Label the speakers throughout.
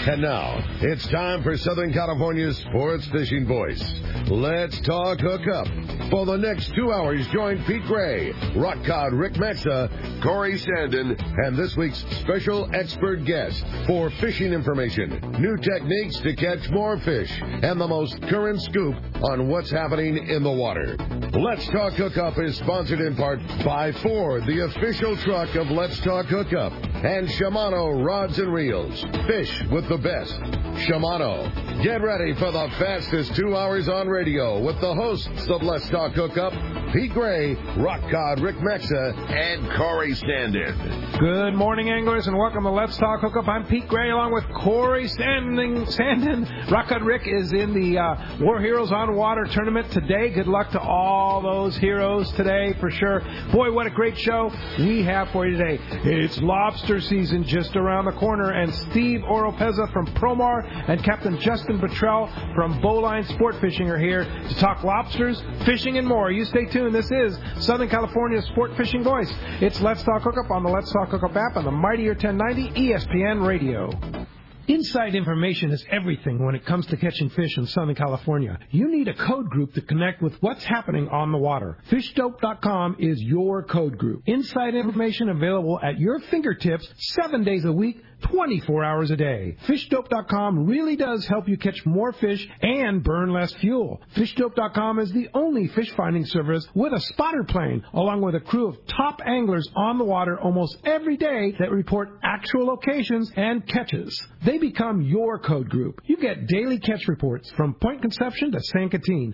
Speaker 1: And now, it's time for Southern California's sports fishing voice. Let's talk hookup. For the next 2 hours, join Pete Gray, Rock Cod Rick Maxa, Corey Sandin, and this week's special expert guest for fishing information, new techniques to catch more fish, and the most current scoop on what's happening in the water. Let's Talk Hookup is sponsored in part by Ford, the official truck of Let's Talk Hookup, and Shimano Rods and Reels. Fish with the best. Shimano. Get ready for the fastest 2 hours on radio with the hosts of Let's Talk Hookup, Pete Gray, Rock Cod Rick Maxa, and Corey Sandin.
Speaker 2: Good morning, anglers, and welcome to Let's Talk Hookup. I'm Pete Gray along with Corey Sandin. Rock Cod Rick is in the War Heroes on Water tournament today. Good luck to all those heroes today for sure. Boy, what a great show we have for you today. It's lobster season just around the corner, and Steve Oropeza from Promar and Captain Justin Bottrell from Bowline Sport Fishing are here to talk lobsters, fishing, and more. You stay tuned. This is Southern California's sport fishing voice. It's Let's Talk Hookup on the Let's Talk Hookup app on the Mightier 1090 ESPN Radio. Inside information is everything when it comes to catching fish in Southern California. You need a code group to connect with what's happening on the water. FishDope.com is your code group. Inside information available at your fingertips 7 days a week, 24 hours a day. FishDope.com really does help you catch more fish and burn less fuel. FishDope.com is the only fish finding service with a spotter plane, along with a crew of top anglers on the water almost every day that report actual locations and catches. They become your code group. You get daily catch reports from Point Conception to San Quintin,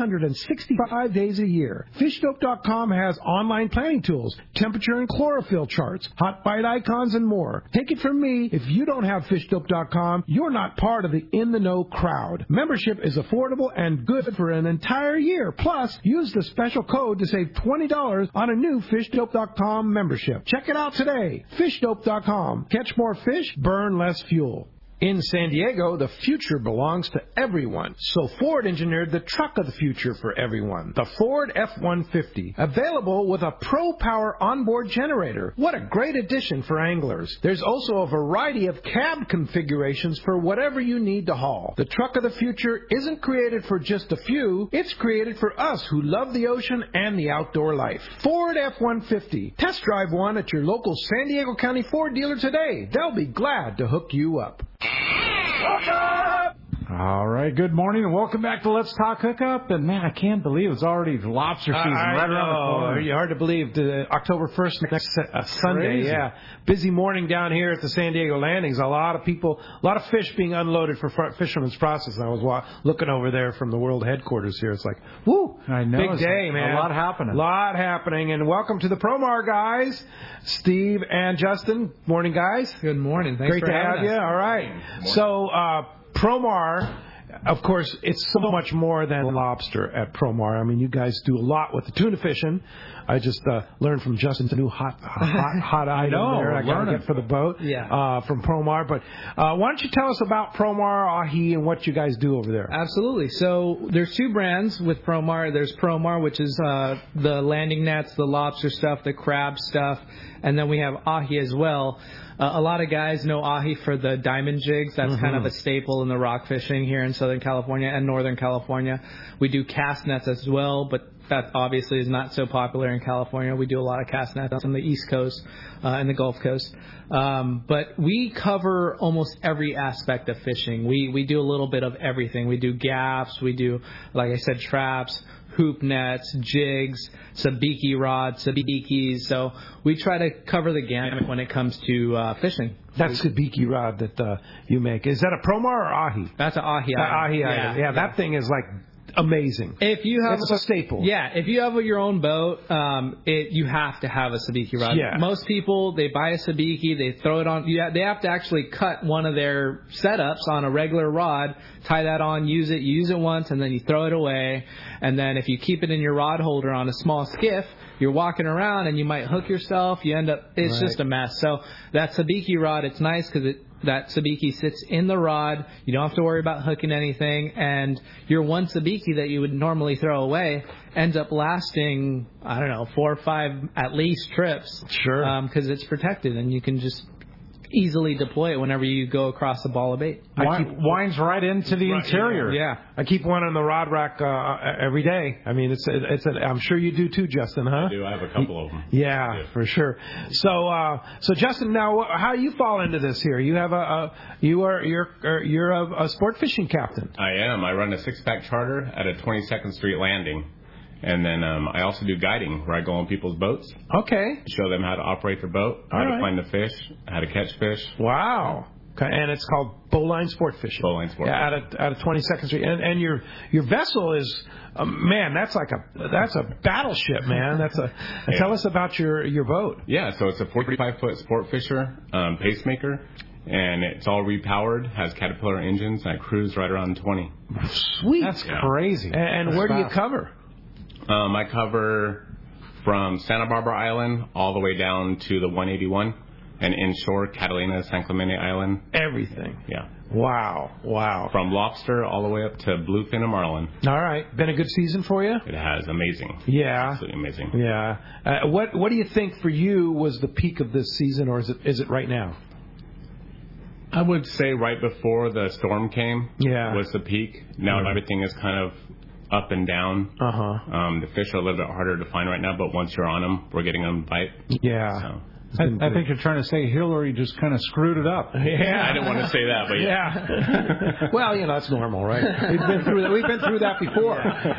Speaker 2: 365 days a year. FishDope.com has online planning tools, temperature and chlorophyll charts, hot bite icons, and more. Take it from me, if you don't have FishDope.com, you're not part of the in-the-know crowd. Membership is affordable and good for an entire year. Plus, use the special code to save $20 on a new FishDope.com membership. Check it out today. FishDope.com. Catch more fish, burn less fuel. In San Diego, the future belongs to everyone. So Ford engineered the truck of the future for everyone, the Ford F-150, available with a Pro Power onboard generator. What a great addition for anglers. There's also a variety of cab configurations for whatever you need to haul. The truck of the future isn't created for just a few. It's created for us who love the ocean and the outdoor life. Ford F-150. Test drive one at your local San Diego County Ford dealer today. They'll be glad to hook you up.
Speaker 3: All right, good morning and welcome back to Let's Talk Hookup. And man, I can't believe it's already lobster season right around the corner.
Speaker 2: It's hard to believe. October 1st, next Sunday.
Speaker 3: Crazy.
Speaker 2: Yeah, busy morning down here at the San Diego landings. A lot of people, a lot of fish being unloaded for Fisherman's Processing. I was looking over there from the world headquarters here. It's like, woo,
Speaker 3: I know,
Speaker 2: big day, man.
Speaker 3: A lot happening.
Speaker 2: A lot happening. And welcome to the Promar guys, Steve and Justin. Morning, guys.
Speaker 4: Good morning. Thanks
Speaker 2: Great
Speaker 4: for
Speaker 2: to have
Speaker 4: having
Speaker 2: you.
Speaker 4: us.
Speaker 2: All right. So, Promar, of course, it's so much more than lobster at Promar. I mean, you guys do a lot with the tuna fishing. I just learned from Justin the new hot item there. I got to get for the boat from Promar. But why don't you tell us about Promar, Ahi, and what you guys do over there?
Speaker 4: Absolutely. So there's two brands with Promar. There's Promar, which is the landing nets, the lobster stuff, the crab stuff, and then we have Ahi as well. A lot of guys know Ahi for the diamond jigs. That's kind of a staple in the rock fishing here in Southern California and Northern California. We do cast nets as well, but that obviously is not so popular in California. We do a lot of cast nets on the East Coast and the Gulf Coast. But we cover almost every aspect of fishing. We do a little bit of everything. We do gaffs. We do, like I said, traps, hoop nets, jigs, sabiki rods, sabikis. So we try to cover the gamut when it comes to fishing.
Speaker 2: That sabiki rod that you make, is that a Promar or Ahi?
Speaker 4: That's an Ahi item.
Speaker 2: Ahi item. Yeah, that thing is like amazing.
Speaker 4: If you have
Speaker 2: it's a staple.
Speaker 4: Yeah, if you have your own boat, you have to have a sabiki rod.
Speaker 2: Yeah.
Speaker 4: Most people, they buy a sabiki, they throw it on. They have to actually cut one of their setups on a regular rod, tie that on, use it once, and then you throw it away. And then if you keep it in your rod holder on a small skiff, you're walking around and you might hook yourself. You end up, it's just a mess. So that sabiki rod, it's nice because that sabiki sits in the rod. You don't have to worry about hooking anything. And your one sabiki that you would normally throw away ends up lasting, 4 or 5 at least trips.
Speaker 2: Sure.
Speaker 4: Because it's protected and you can just easily deploy it whenever you go across the ball of bait.
Speaker 3: Winds right into the interior.
Speaker 2: Yeah, I keep one on the rod rack every day. I mean, I'm sure you do too, Justin, huh?
Speaker 5: I do. I have a couple of them.
Speaker 2: Yeah, for sure. So Justin, now how you fall into this here? You have you're a sport fishing captain.
Speaker 5: I am. I run a 6-pack charter at a 22nd Street landing. And then I also do guiding, where I go on people's boats.
Speaker 2: Okay.
Speaker 5: Show them how to operate their boat, how to find the fish, how to catch fish.
Speaker 2: Wow. Okay. And it's called Bowline Sport Fishing.
Speaker 5: Bowline Sport Fishing.
Speaker 2: Out of 22nd Street. And your vessel is, man, that's a battleship, man. Tell us about your boat.
Speaker 5: Yeah, so it's a 45-foot sport fisher, pacemaker. And it's all repowered, has Caterpillar engines, and I cruise right around 20.
Speaker 2: Sweet.
Speaker 3: That's crazy.
Speaker 2: And where do you cover?
Speaker 5: I cover from Santa Barbara Island all the way down to the 181 and inshore Catalina, San Clemente Island.
Speaker 2: Everything.
Speaker 5: Yeah.
Speaker 2: Wow.
Speaker 5: From lobster all the way up to bluefin and marlin.
Speaker 2: All right. Been a good season for you?
Speaker 5: It has. Amazing.
Speaker 2: Yeah.
Speaker 5: Absolutely amazing.
Speaker 2: Yeah. What do you think for you was the peak of this season, or is it right now?
Speaker 5: I would say right before the storm came was the peak. Now everything is kind of up and down. The fish are a little bit harder to find right now, but once you're on them, we're getting them bite.
Speaker 2: Yeah.
Speaker 5: So.
Speaker 3: I think you're trying to say Hillary just kind of screwed it up.
Speaker 2: Yeah,
Speaker 5: I didn't want to say that, but
Speaker 2: yeah. Well, that's normal, right? We've been through that before.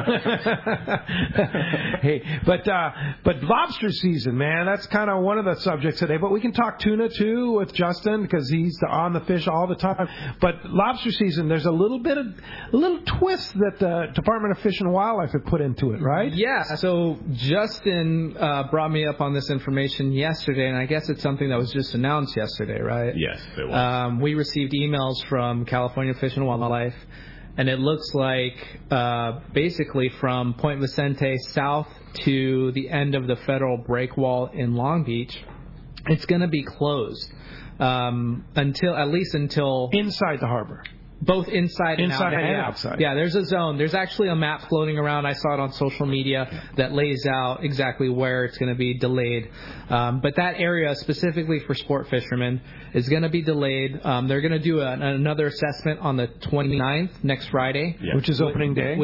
Speaker 2: Hey, but lobster season, man, that's kind of one of the subjects today. But we can talk tuna too with Justin because he's on the fish all the time. But lobster season, there's a little twist that the Department of Fish and Wildlife have put into it, right?
Speaker 4: Yeah. So Justin brought me up on this information yesterday, and I guess it's something that was just announced yesterday, right?
Speaker 5: Yes, it was.
Speaker 4: We received emails from California Fish and Wildlife, and it looks like basically from Point Vicente south to the end of the federal break wall in Long Beach, it's going to be closed until
Speaker 2: inside the harbor.
Speaker 4: Both inside and
Speaker 2: outside.
Speaker 4: Yeah, there's a zone. There's actually a map floating around. I saw it on social media that lays out exactly where it's going to be delayed. But that area specifically for sport fishermen is going to be delayed. They're going to do another assessment on the 29th, next Friday.
Speaker 2: Yeah. Which is opening day.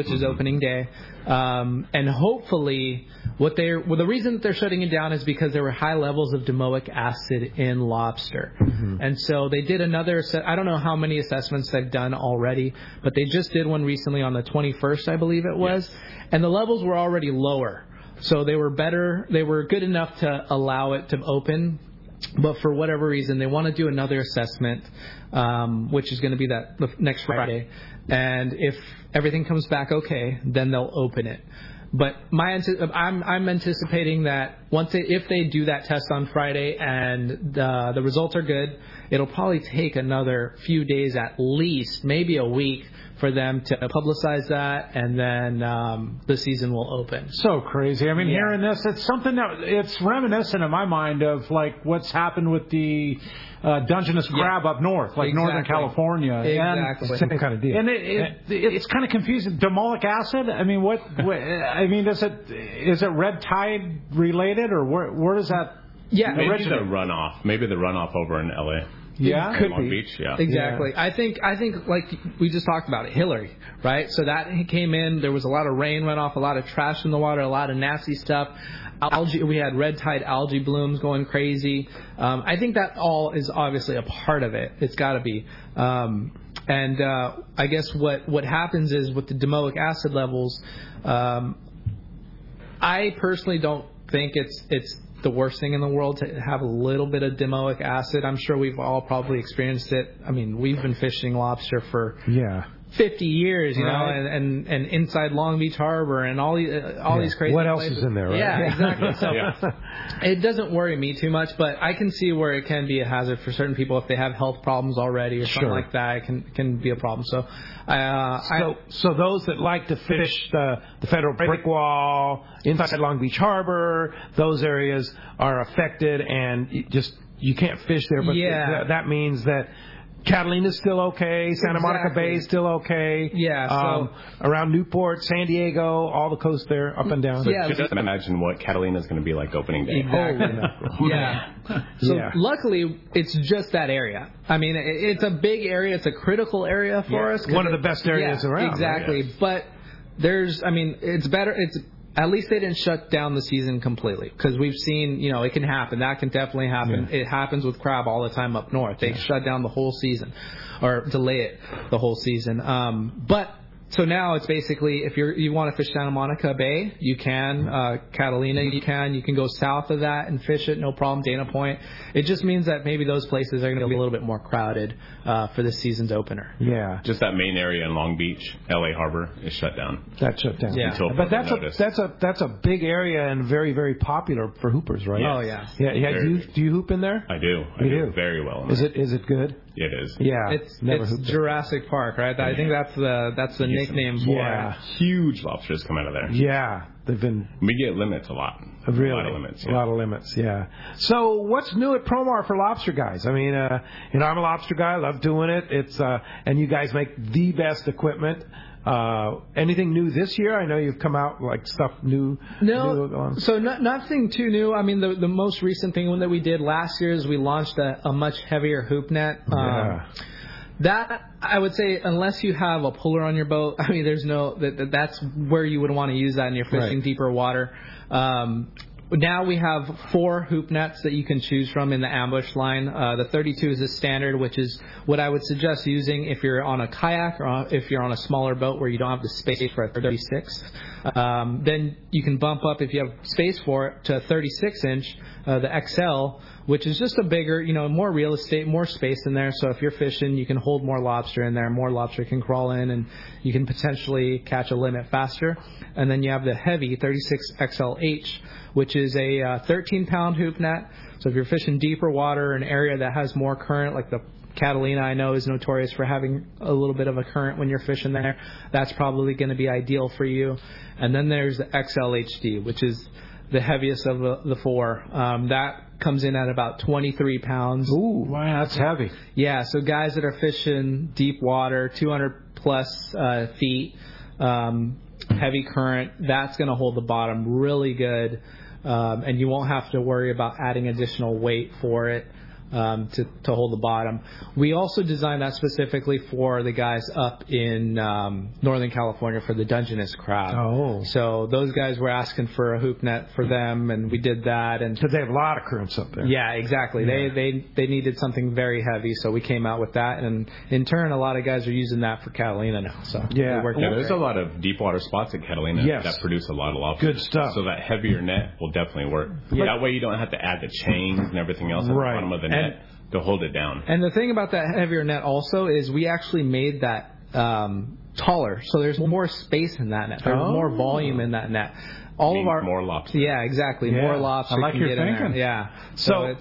Speaker 4: And hopefully the reason that they're shutting it down is because there were high levels of domoic acid in lobster. And so they did another I don't know how many assessments they've done already, but they just did one recently on the 21st, I believe it was. Yes. And the levels were already lower. So they were better. They were good enough to allow it to open. But for whatever reason, they want to do another assessment, which is going to be the next Friday. And if everything comes back okay, then they'll open it. But I'm anticipating that if they do that test on Friday and the results are good, it'll probably take another few days at least, maybe a week, for them to publicize that, and then the season will open.
Speaker 3: So crazy. I mean, hearing this, it's something that it's reminiscent in my mind of like what's happened with the Dungeness crab up north, like Northern California.
Speaker 4: Exactly.
Speaker 2: Same kind of deal.
Speaker 3: And it's kind of confusing. Domoic acid. I mean, is it red tide related, or where does that?
Speaker 4: Yeah,
Speaker 5: maybe the runoff over in LA.
Speaker 3: Yeah,
Speaker 2: could
Speaker 5: Long
Speaker 2: be.
Speaker 5: Beach, yeah.
Speaker 4: Exactly. Yeah. I think like we just talked about it, Hillary, right? So that came in. There was a lot of rain went off, a lot of trash in the water, a lot of nasty stuff. Algae. We had red tide algae blooms going crazy. I think that all is obviously a part of it. It's got to be. And I guess what happens is with the domoic acid levels, I personally don't think it's the worst thing in the world to have a little bit of domoic acid. I'm sure we've all probably experienced it. I mean, we've been fishing lobster for 50 years, you know, and inside Long Beach Harbor and all these crazy
Speaker 2: What else
Speaker 4: places.
Speaker 2: is in there, right?
Speaker 4: Yeah, exactly. So it doesn't worry me too much, but I can see where it can be a hazard for certain people if they have health problems already or something like that. It can be a problem. So
Speaker 2: so those that like to fish the federal brick wall inside Long Beach Harbor, those areas are affected, and you can't fish there. But that means that Catalina's still okay. Santa Monica Bay is still okay.
Speaker 4: Yeah.
Speaker 2: Around Newport, San Diego, all the coast there, up and down.
Speaker 5: Yeah. Just imagine what Catalina's going to be like opening day.
Speaker 4: Exactly. So luckily, it's just that area. I mean, it's a big area. It's a critical area for us.
Speaker 2: One of the best areas around.
Speaker 4: Exactly. Right? But it's better. At least they didn't shut down the season completely, because we've seen, it can happen. That can definitely happen. Yeah. It happens with crab all the time up north. They shut down the whole season, or delay it the whole season. So now it's basically, if you want to fish Santa Monica Bay, you can. Catalina, you can go south of that and fish it, no problem. Dana Point. It just means that maybe those places are going to be a little bit more crowded for this season's opener.
Speaker 2: Yeah.
Speaker 5: Just that main area in Long Beach, LA Harbor, is shut down.
Speaker 2: That's shut down.
Speaker 4: Yeah.
Speaker 2: But that's a big area and very, very popular for hoopers, right?
Speaker 4: Oh yeah.
Speaker 2: Yeah. Do you hoop in there?
Speaker 5: I do. I do very well.
Speaker 2: Is it good?
Speaker 5: It is.
Speaker 2: Yeah.
Speaker 4: It's Jurassic Park, right? I think that's the nickname for it.
Speaker 5: Huge lobsters come out of there.
Speaker 2: Yeah.
Speaker 5: We get limits a lot.
Speaker 2: Really?
Speaker 5: A lot of limits.
Speaker 2: Yeah. A lot of limits, yeah. So what's new at Promar for lobster guys? I mean, I'm a lobster guy. I love doing it. It's and you guys make the best equipment. Anything new this year? I know you've come out like stuff new.
Speaker 4: No, so nothing too new. I mean, the most recent thing that we did last year is we launched a much heavier hoop net. That, I would say, unless you have a puller on your boat, I mean, that's where you would want to use that in your fishing deeper water. Now we have 4 hoop nets that you can choose from in the ambush line. The 32 is a standard, which is what I would suggest using if you're on a kayak or if you're on a smaller boat where you don't have the space for a 36. Then you can bump up, if you have space for it, to a 36-inch, the XL, which is just a bigger, more real estate, more space in there. So if you're fishing, you can hold more lobster in there. More lobster can crawl in, and you can potentially catch a limit faster. And then you have the heavy 36 XLH, which is a 13-pound hoop net. So if you're fishing deeper water, an area that has more current, like the Catalina, I know, is notorious for having a little bit of a current when you're fishing there, that's probably going to be ideal for you. And then there's the XLHD, which is the heaviest of the 4. That comes in at about 23 pounds.
Speaker 2: Ooh, wow, that's heavy.
Speaker 4: Yeah, so guys that are fishing deep water, 200-plus feet, heavy current, that's going to hold the bottom really good, and you won't have to worry about adding additional weight for it to hold the bottom. We also designed that specifically for the guys up in Northern California for the Dungeness crab.
Speaker 2: Oh.
Speaker 4: So those guys were asking for a hoop net for them, and we did that. And
Speaker 2: because they have a lot of currents up there.
Speaker 4: Yeah, exactly. Yeah. They needed something very heavy, so we came out with that. And in turn, a lot of guys are using that for Catalina now. So
Speaker 5: there's a lot of deep water spots at Catalina that produce a lot of lobster.
Speaker 2: Good stuff.
Speaker 5: So that heavier net will definitely work. Yeah. That way you don't have to add the chains and everything else at the bottom of the net to hold it down.
Speaker 4: And the thing about that heavier net also is we actually made that taller, so there's more space in that net. There's more volume in that net.
Speaker 5: More lobster.
Speaker 4: Yeah, exactly. Yeah. More lobster.
Speaker 2: I like your thinking.
Speaker 4: Yeah.
Speaker 2: So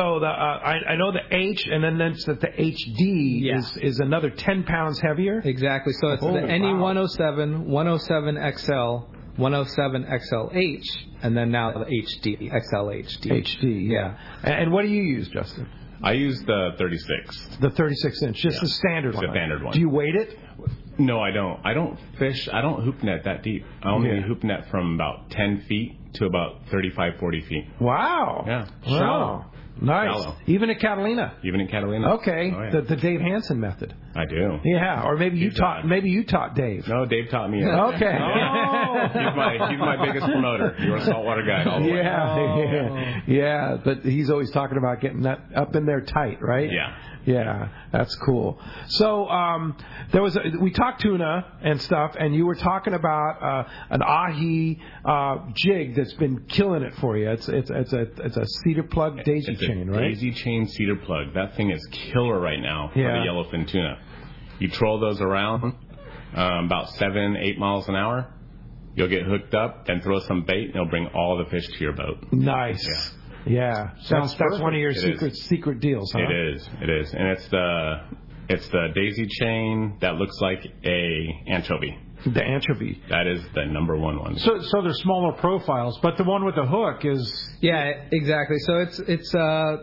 Speaker 2: I know the H, and then that's that the HD is another 10 pounds heavier.
Speaker 4: Exactly. So it's the NE107, 107XL, 107XLH, and then now the HD, XLHD.
Speaker 2: HD, yeah. And what do you use, Justin?
Speaker 5: I use the 36.
Speaker 2: The 36-inch, just the standard one.
Speaker 5: The standard one.
Speaker 2: Do you weight it?
Speaker 5: No, I don't. I don't hoop net that deep. I only hoop net from about 10 feet to about 35, 40 feet.
Speaker 2: Wow.
Speaker 5: Yeah.
Speaker 2: Wow. Nice. Shallow. Even at Catalina. Okay. Oh, yeah. The Dave Hansen method.
Speaker 5: I do.
Speaker 2: Yeah. Or maybe you taught Dave.
Speaker 5: No, Dave taught me.
Speaker 2: Okay.
Speaker 5: He's my biggest promoter. You're a saltwater guy all the way.
Speaker 2: Yeah. But he's always talking about getting that up in there tight, right?
Speaker 5: Yeah.
Speaker 2: Yeah, that's cool. So we talked tuna and stuff, and you were talking about an ahi jig that's been killing it for you. It's a cedar plug daisy chain, right?
Speaker 5: Daisy chain cedar plug. That thing is killer right now for the yellowfin tuna. You troll those around about 7-8 miles an hour. You'll get hooked up, then throw some bait, and it'll bring all the fish to your boat.
Speaker 2: Nice. Yeah, that's one of your secret deals, huh?
Speaker 5: It is, and it's the daisy chain that looks like a anchovy.
Speaker 2: The anchovy.
Speaker 5: That is the number one.
Speaker 3: So they're smaller profiles, but the one with the hook is.
Speaker 4: Yeah, exactly. So it's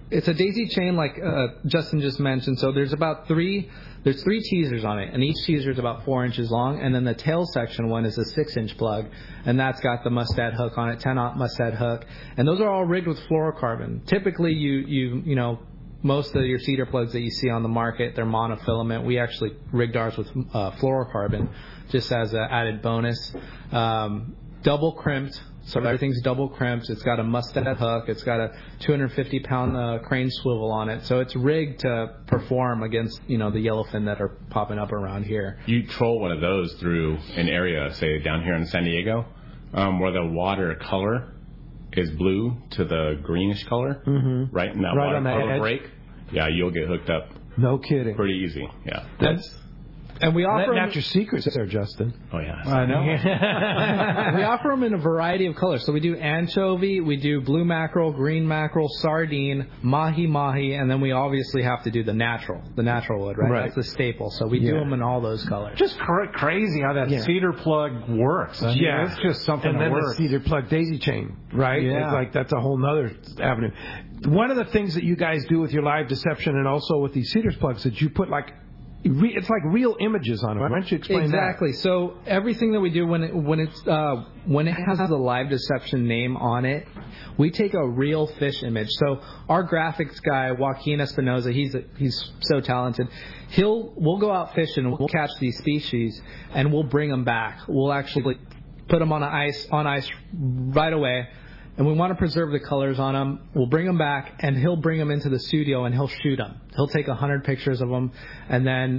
Speaker 4: it's a daisy chain like Justin just mentioned. So there's three teasers on it, and each teaser is about 4 inches long, and then the tail section one is a 6-inch plug, and that's got the Mustad hook on it, 10-aught Mustad hook, and those are all rigged with fluorocarbon. Typically, you know, most of your cedar plugs that you see on the market, they're monofilament. We actually rigged ours with fluorocarbon, just as an added bonus. Double crimped. So everything's double crimped. It's got a Mustad hook. It's got a 250-pound crane swivel on it. So it's rigged to perform against, you know, the yellowfin that are popping up around here.
Speaker 5: You troll one of those through an area, say down here in San Diego, where the water color is blue to the greenish color, right? And that water color break, yeah, you'll get hooked up.
Speaker 2: No kidding.
Speaker 5: Pretty easy, yeah.
Speaker 4: And we offer
Speaker 2: letting out your secrets there, Justin.
Speaker 5: Oh, yeah.
Speaker 2: I know.
Speaker 4: We offer them in a variety of colors. So we do anchovy, we do blue mackerel, green mackerel, sardine, mahi, and then we obviously have to do the natural wood, right? That's the staple. So we do them in all those colors.
Speaker 3: Just crazy how that cedar plug works. I mean, it's just something
Speaker 2: that works. And then the cedar plug daisy chain, right? Yeah. It's like that's a whole nother avenue. One of the things that you guys do with your live deception and also with these cedar plugs is you put like it's like real images on it. Why don't you explain
Speaker 4: exactly.
Speaker 2: that?
Speaker 4: So everything that we do when it has the live deception name on it, we take a real fish image. So our graphics guy Joaquin Espinoza, he's so talented. We'll go out fishing, we'll catch these species, and we'll bring them back. We'll actually put them on ice right away. And we want to preserve the colors on them. We'll bring them back, and he'll bring them into the studio, and he'll shoot them. He'll take 100 pictures of them, and then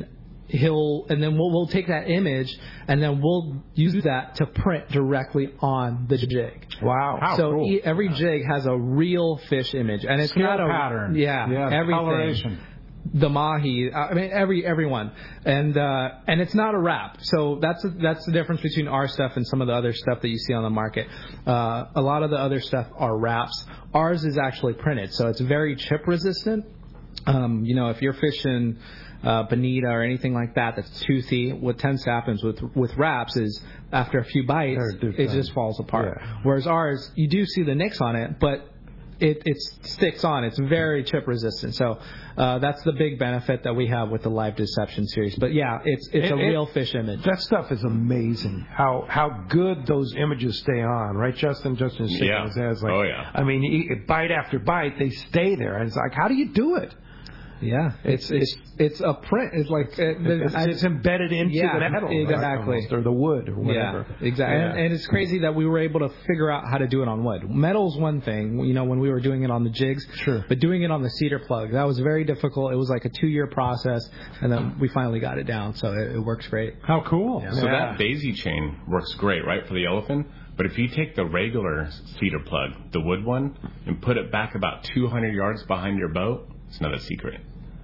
Speaker 4: we'll take that image, and then we'll use that to print directly on the jig.
Speaker 2: Wow!
Speaker 4: So cool. Every jig has a real fish image, and it's not a
Speaker 3: pattern.
Speaker 4: Yeah, everything. Coloration. The mahi, I mean everyone, and it's not a wrap. So that's the difference between our stuff and some of the other stuff that you see on the market. A lot of the other stuff are wraps. Ours is actually printed, so it's very chip resistant. You know, if you're fishing bonita or anything like that that's toothy, what tends to happen with wraps is after a few bites it just falls apart. Yeah. Whereas ours, you do see the nicks on it, but it sticks on. It's very chip resistant. So that's the big benefit that we have with the Live Deception series. But yeah, it's a real fish image.
Speaker 2: That stuff is amazing. How good those images stay on, right, Justin? Justin's shaking his head. Like,
Speaker 5: oh yeah.
Speaker 2: I mean, bite after bite, they stay there, and it's like, how do you do it?
Speaker 4: Yeah, it's a print. It's like
Speaker 2: it's embedded into the metal,
Speaker 4: exactly,
Speaker 2: right? Or the wood, or whatever.
Speaker 4: Yeah, exactly. Yeah. And it's crazy that we were able to figure out how to do it on wood. Metal's one thing, you know, when we were doing it on the jigs.
Speaker 2: Sure.
Speaker 4: But doing it on the cedar plug, that was very difficult. It was like a 2-year process, and then we finally got it down. So it works great.
Speaker 3: How cool!
Speaker 5: Yeah. So that daisy chain works great, right, for the yellowfin. But if you take the regular cedar plug, the wood one, and put it back about 200 yards behind your boat, it's not a secret.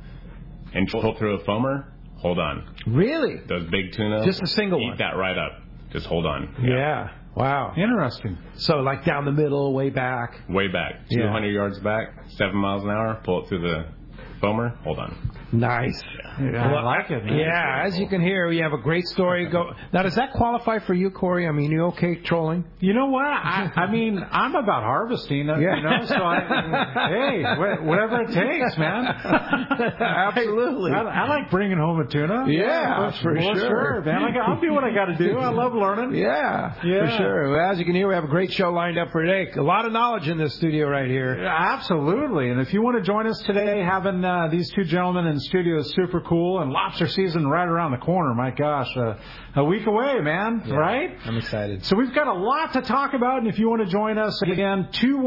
Speaker 5: And pull through a foamer, hold on.
Speaker 2: Really?
Speaker 5: Those big tuna.
Speaker 2: Just a single one.
Speaker 5: Eat that right up. Just hold on.
Speaker 2: Yeah. Wow.
Speaker 3: Interesting.
Speaker 2: So like down the middle, way back.
Speaker 5: Way back. 200 yards back, 7 miles an hour, pull it through the foamer, hold on.
Speaker 2: Nice.
Speaker 3: Yeah, I like it. Man.
Speaker 2: Yeah, as you can hear, we have a great story. Now, does that qualify for you, Corey? I mean, you okay trolling?
Speaker 3: You know what? I mean, I'm about harvesting, you know, so hey, whatever it takes, man.
Speaker 2: Absolutely.
Speaker 3: I like bringing home a tuna.
Speaker 2: Yeah, for sure.
Speaker 3: Man. I'll do what I got to do. I love learning.
Speaker 2: Yeah, for sure. Well, as you can hear, we have a great show lined up for today. A lot of knowledge in this studio right here.
Speaker 3: Yeah, absolutely. And if you want to join us today, having these two gentlemen in studio is super cool, and lobster season right around the corner. My gosh, a week away, man, right?
Speaker 4: I'm excited.
Speaker 3: So we've got a lot to talk about, and if you want to join us, again,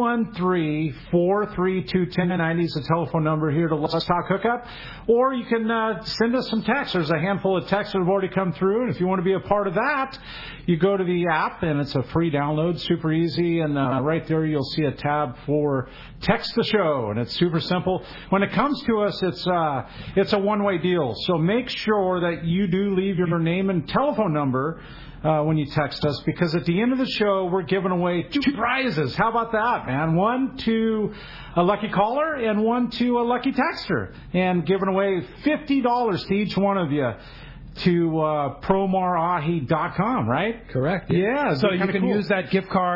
Speaker 3: 213-432-1090 is the telephone number here to Let's Talk Hookup, or you can send us some texts. There's a handful of texts that have already come through, and if you want to be a part of that, you go to the app, and it's a free download, super easy, and right there you'll see a tab for Text the Show, and it's super simple. When it comes to us, it's a one-way deal, so make sure that you do leave your name and telephone number when you text us, because at the end of the show, we're giving away 2 prizes. How about that, man? One to a lucky caller and one to a lucky texter, and giving away $50 to each one of you to promarahi.com, right?
Speaker 4: Correct.
Speaker 2: Yeah, so you can use that gift card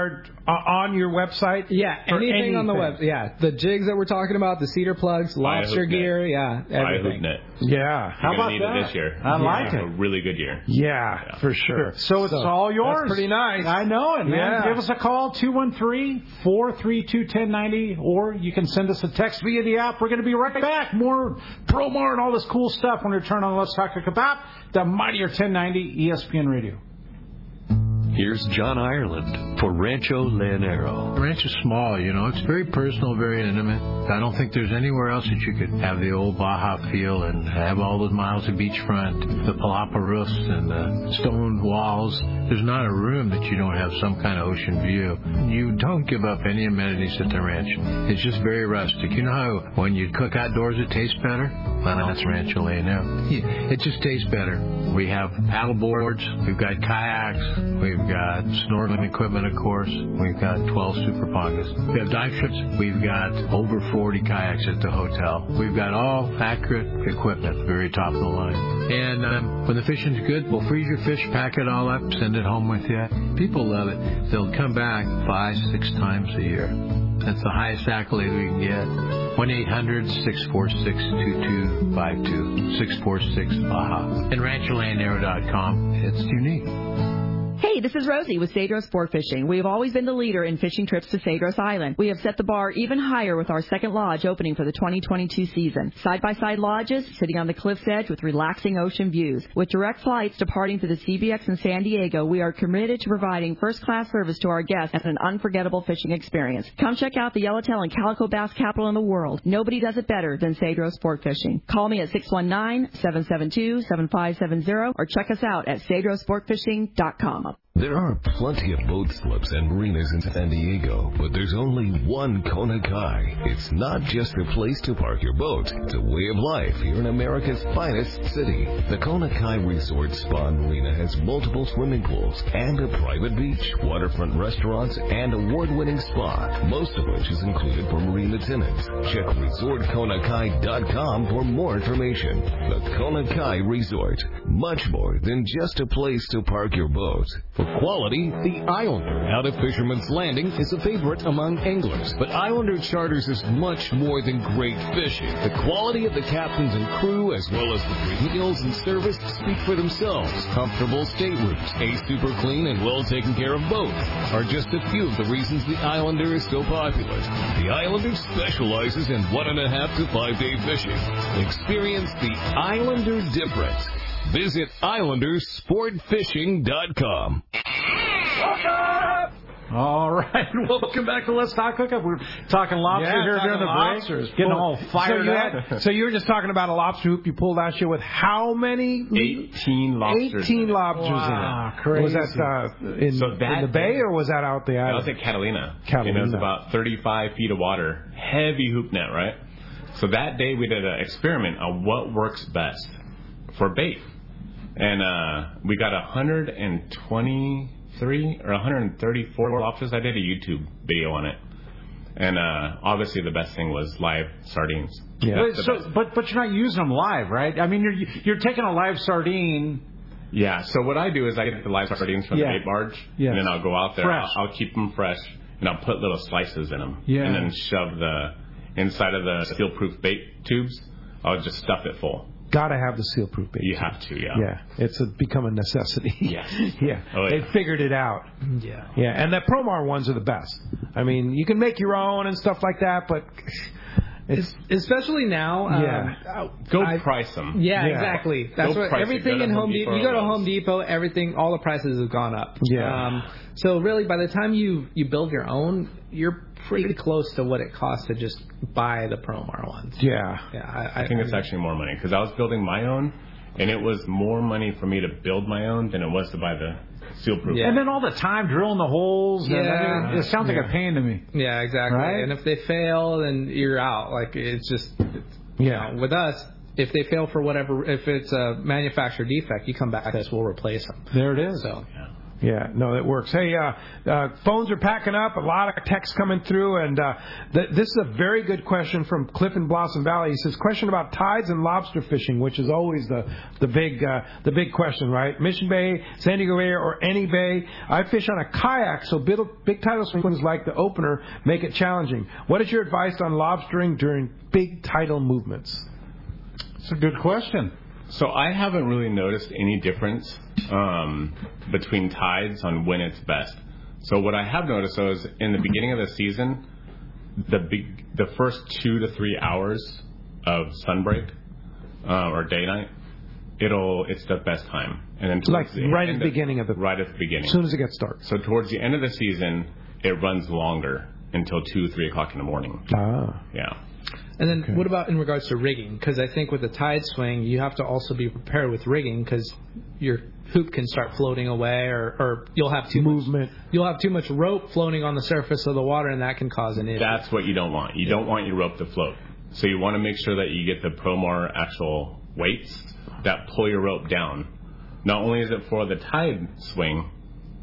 Speaker 2: on your website?
Speaker 4: Yeah, anything on the web. Yeah, the jigs that we're talking about, the cedar plugs, lobster gear, everything.
Speaker 2: Yeah.
Speaker 5: How about that? This year.
Speaker 3: I like it.
Speaker 5: A really good year.
Speaker 2: Yeah, for sure.
Speaker 3: So it's all yours.
Speaker 2: That's pretty nice.
Speaker 3: I know it, man. Yeah. Give us a call, 213-432-1090, or you can send us a text via the app. We're going to be right back. More Promar and all this cool stuff when we return on the Let's Talk Hookup app, the mightier 1090 ESPN Radio.
Speaker 6: Here's John Ireland for Rancho Leonero.
Speaker 7: The ranch is small, It's very personal, very intimate. I don't think there's anywhere else that you could have the old Baja feel and have all those miles of beachfront, the palapa roofs and the stone walls. There's not a room that you don't have some kind of ocean view. You don't give up any amenities at the ranch. It's just very rustic. You know how when you cook outdoors it tastes better? Well, that's Rancho Leonero. It just tastes better. We have paddle boards. We've got kayaks. We've got snorkeling equipment, of course. We've got 12 Super Pongas. We have dive trips. We've got over 40 kayaks at the hotel. We've got all accurate equipment, very top of the line. And when the fishing's good, we'll freeze your fish, pack it all up, send it home with you. People love it. They'll come back 5-6 times a year. That's the highest accolade we can get. 1-800-646-2252. 646-BAHA. And RanchoLeonero.com. It's unique.
Speaker 8: Hey, this is Rosie with Cedros Sport Fishing. We have always been the leader in fishing trips to Cedros Island. We have set the bar even higher with our second lodge opening for the 2022 season. Side-by-side lodges sitting on the cliff's edge with relaxing ocean views. With direct flights departing to the CBX in San Diego, we are committed to providing first-class service to our guests and an unforgettable fishing experience. Come check out the yellowtail and calico bass capital in the world. Nobody does it better than Cedros Sport Fishing. Call me at 619-772-7570 or check us out at cedrosportfishing.com.
Speaker 6: There are plenty of boat slips and marinas in San Diego, but there's only one Kona Kai. It's not just a place to park your boat. It's a way of life here in America's finest city. The Kona Kai Resort Spa and Marina has multiple swimming pools and a private beach, waterfront restaurants, and award-winning spa, most of which is included for marina tenants. Check ResortKonakai.com for more information. The Kona Kai Resort, much more than just a place to park your boat.
Speaker 9: For quality, the Islander out of Fisherman's Landing is a favorite among anglers. But Islander Charters is much more than great fishing. The quality of the captains and crew, as well as the great meals and service, speak for themselves. Comfortable staterooms, a super clean and well taken care of boat are just a few of the reasons the Islander is so popular. The Islander specializes in 1.5 to 5 day fishing. Experience the Islander difference. Visit IslandersSportFishing.com.
Speaker 3: All right, welcome back to Let's Talk Hookup. We're talking lobster here during the break. Getting all fired up.
Speaker 2: So you were just talking about a lobster hoop you pulled out here with how many?
Speaker 5: 18 lobsters.
Speaker 2: 18 lobsters in it. Crazy. Was that in the bay or was that out the island?
Speaker 5: That was at Catalina.
Speaker 2: Catalina.
Speaker 5: It was about 35 feet of water. Heavy hoop net, right? So that day we did an experiment on what works best for bait. And we got 123 or 134 lobsters. I did a YouTube video on it. And obviously the best thing was live sardines.
Speaker 3: Yeah. But you're not using them live, right? I mean, you're taking a live sardine.
Speaker 5: Yeah. So what I do is I get the live sardines from the bait barge.
Speaker 3: Yes.
Speaker 5: And then I'll go out there. I'll keep them fresh. And I'll put little slices in them.
Speaker 3: Yeah.
Speaker 5: And then shove the inside of the steel-proof bait tubes. I'll just stuff it full.
Speaker 2: Gotta have the seal-proof bait.
Speaker 5: You have to, yeah.
Speaker 2: Yeah, it's become a necessity.
Speaker 5: Yes.
Speaker 2: Yeah.
Speaker 5: Oh, yeah.
Speaker 2: They figured it out.
Speaker 4: Yeah.
Speaker 2: Yeah, and the Promar ones are the best. I mean, you can make your own and stuff like that, but it's
Speaker 4: especially now.
Speaker 5: Go price them.
Speaker 4: Yeah, exactly. That's what everything in Home Depot. You go to Home Depot, everything, all the prices have gone up.
Speaker 2: Yeah.
Speaker 4: So really, by the time you build your own, you're pretty close to what it costs to just buy the Promar ones.
Speaker 2: Yeah.
Speaker 4: Yeah.
Speaker 5: I think it's actually more money because I was building my own, and it was more money for me to build my own than it was to buy the seal-proof.
Speaker 3: Yeah. And then all the time drilling the holes.
Speaker 4: Yeah.
Speaker 3: It sounds like a pain to me.
Speaker 4: Yeah, exactly.
Speaker 3: Right?
Speaker 4: And if they fail, then you're out. Like it's just. You know, with us, if they fail for whatever, if it's a manufacturer defect, you come back to us, we'll replace them.
Speaker 3: There it is.
Speaker 4: So.
Speaker 2: Yeah, no, it works. Hey, phones are packing up. A lot of texts coming through, and this is a very good question from Cliff in Blossom Valley. He says, question about tides and lobster fishing, which is always the big question, right? Mission Bay, San Diego Bay, or any bay. I fish on a kayak, so big tidal swings like the opener make it challenging. What is your advice on lobstering during big tidal movements?
Speaker 3: It's a good question.
Speaker 5: So I haven't really noticed any difference between tides on when it's best. So what I have noticed though is in the beginning of the season, the first 2 to 3 hours of sunbreak or day night, it's the best time. And then
Speaker 2: right at the beginning. As soon as it gets dark.
Speaker 5: So towards the end of the season, it runs longer until 2, 3 o'clock in the morning.
Speaker 2: Ah.
Speaker 5: Yeah.
Speaker 4: And then what about in regards to rigging? Because I think with the tide swing, you have to also be prepared with rigging because your hoop can start floating away or you'll have too movement. You'll have too much rope floating on the surface of the water, and that can cause an issue.
Speaker 5: That's what you don't want. You don't want your rope to float. So you want to make sure that you get the Promar actual weights that pull your rope down. Not only is it for the tide swing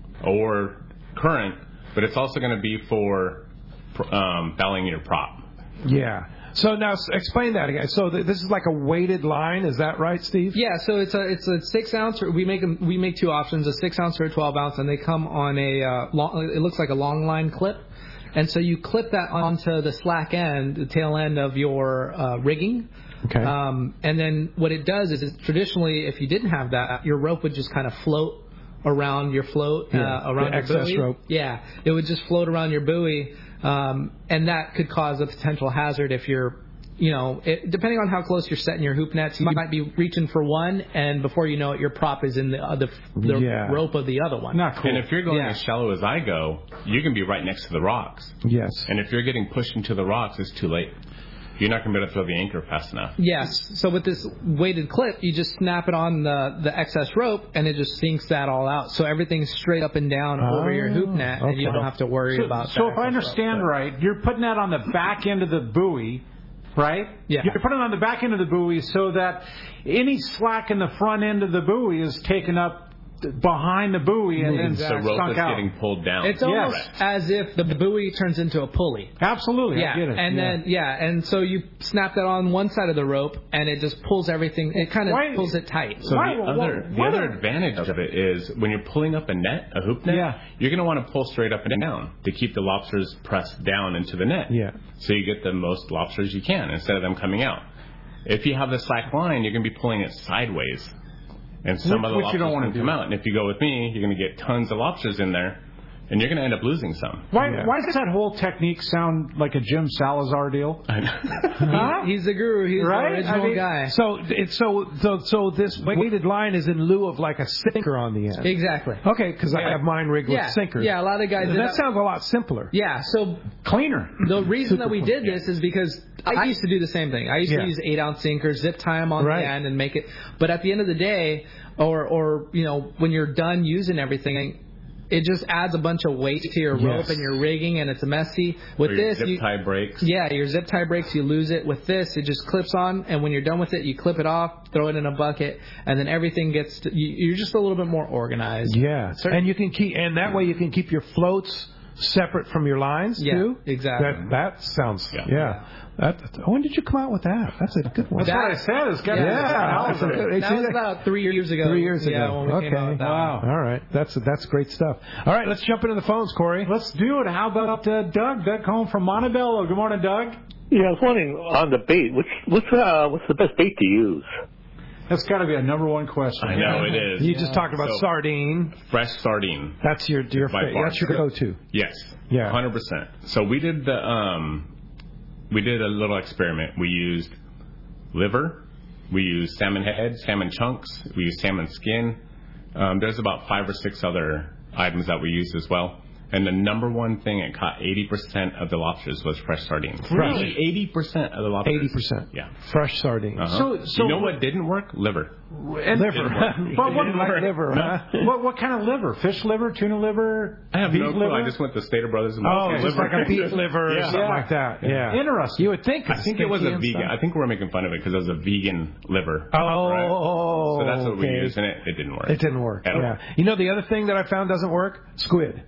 Speaker 5: or current, but it's also going to be for fouling your prop.
Speaker 2: Yeah. So now explain that again. So this is like a weighted line, is that right, Steve?
Speaker 4: Yeah. So it's a 6 ounce. We make 2 options: a 6 ounce or a 12 ounce, and they come on it looks like a long line clip, and so you clip that onto the slack end, the tail end of your rigging.
Speaker 2: Okay.
Speaker 4: And then what it does is traditionally, if you didn't have that, your rope would just kind of float around your float, around
Speaker 2: the
Speaker 4: your
Speaker 2: excess
Speaker 4: buoy.
Speaker 2: rope.
Speaker 4: Yeah, it would just float around your buoy. And that could cause a potential hazard if you're, depending on how close you're setting your hoop nets, you might be reaching for one, and before you know it, your prop is in the rope of the other one.
Speaker 2: Not cool.
Speaker 5: And if you're going as shallow as I go, you can be right next to the rocks.
Speaker 2: Yes.
Speaker 5: And if you're getting pushed into the rocks, it's too late. You're not going to be able to throw the anchor fast enough.
Speaker 4: Yes. So with this weighted clip, you just snap it on the excess rope, and it just sinks that all out. So everything's straight up and down over your hoop net, and you don't have to worry about that.
Speaker 3: So if I understand right, you're putting that on the back end of the buoy, right?
Speaker 4: Yeah.
Speaker 3: You're putting it on the back end of the buoy so that any slack in the front end of the buoy is taken up behind the buoy and then
Speaker 5: the rope is getting pulled down.
Speaker 4: It's almost as if the buoy turns into a pulley.
Speaker 3: Absolutely,
Speaker 4: yeah.
Speaker 3: I get it.
Speaker 4: And then and so you snap that on one side of the rope, and it just pulls everything. It kind of pulls it tight.
Speaker 5: So the other advantage of it is when you're pulling up a hoop net, you're going to want to pull straight up and down to keep the lobsters pressed down into the net.
Speaker 2: Yeah.
Speaker 5: So you get the most lobsters you can instead of them coming out. If you have the slack line, you're going to be pulling it sideways. And some of the lobsters can come out. And if you go with me, you're going to get tons of lobsters in there, and you're going to end up losing some.
Speaker 3: Why does that whole technique sound like a Jim Salazar deal?
Speaker 4: He's the guru. He's the original guy.
Speaker 2: So this weighted line is in lieu of like a sinker on the end.
Speaker 4: Exactly.
Speaker 2: Okay, because I have mine rigged with sinkers.
Speaker 4: Yeah, a lot of guys.
Speaker 2: That sounds a lot simpler.
Speaker 4: Yeah, so
Speaker 2: cleaner.
Speaker 4: The reason that we did this is because I used to do the same thing. I used to use 8-ounce sinkers, zip tie them on the end, and make it. But at the end of the day, or when you're done using everything, it just adds a bunch of weight to your rope and your rigging, and it's messy. With this,
Speaker 5: zip tie breaks.
Speaker 4: Yeah, your zip tie breaks, you lose it. With this, it just clips on, and when you're done with it, you clip it off, throw it in a bucket, and then everything gets. You're just a little bit more organized.
Speaker 2: Yeah, and you can that way you can keep your floats separate from your lines too.
Speaker 4: Exactly.
Speaker 2: That sounds when did you come out with that? That's a good one.
Speaker 3: That's what I said.
Speaker 4: That was about 3 years ago.
Speaker 2: 3 years ago.
Speaker 4: Yeah, when we came out with that.
Speaker 2: Wow. All right. That's great stuff. All right, let's jump into the phones, Corey.
Speaker 3: Let's do it. How about Doug? Doug home from Montebello. Good morning, Doug.
Speaker 10: Yeah, I was wondering on the bait. What's the best bait to use?
Speaker 3: That's got to be a number one question.
Speaker 5: I know it is.
Speaker 2: You just talked about sardine.
Speaker 5: Fresh sardine.
Speaker 2: That's your that's your go-to.
Speaker 5: Yes.
Speaker 2: Yeah.
Speaker 5: 100%. So we did a little experiment. We used liver, we used salmon head, salmon chunks, we used salmon skin. There's about 5 or 6 other items that we used as well. And the number one thing it caught 80% of the lobsters was fresh sardines.
Speaker 2: Really?
Speaker 5: 80% of the lobsters.
Speaker 2: 80%.
Speaker 5: Yeah.
Speaker 2: Fresh sardines.
Speaker 5: Uh-huh. So you know what didn't work? Liver.
Speaker 2: Liver. But what like liver?
Speaker 3: No. What kind of liver? Fish liver? Tuna liver?
Speaker 5: I have no clue. I just went to Stater Brothers and
Speaker 2: just like a beef liver or something like that. Yeah.
Speaker 3: Interesting.
Speaker 2: You would think.
Speaker 5: I think it was a vegan. I think we're making fun of it because it was a vegan liver.
Speaker 2: Oh.
Speaker 5: Right? So that's what we were using it. It didn't work.
Speaker 2: It didn't work. Yeah. You know the other thing that I found doesn't work? Squid.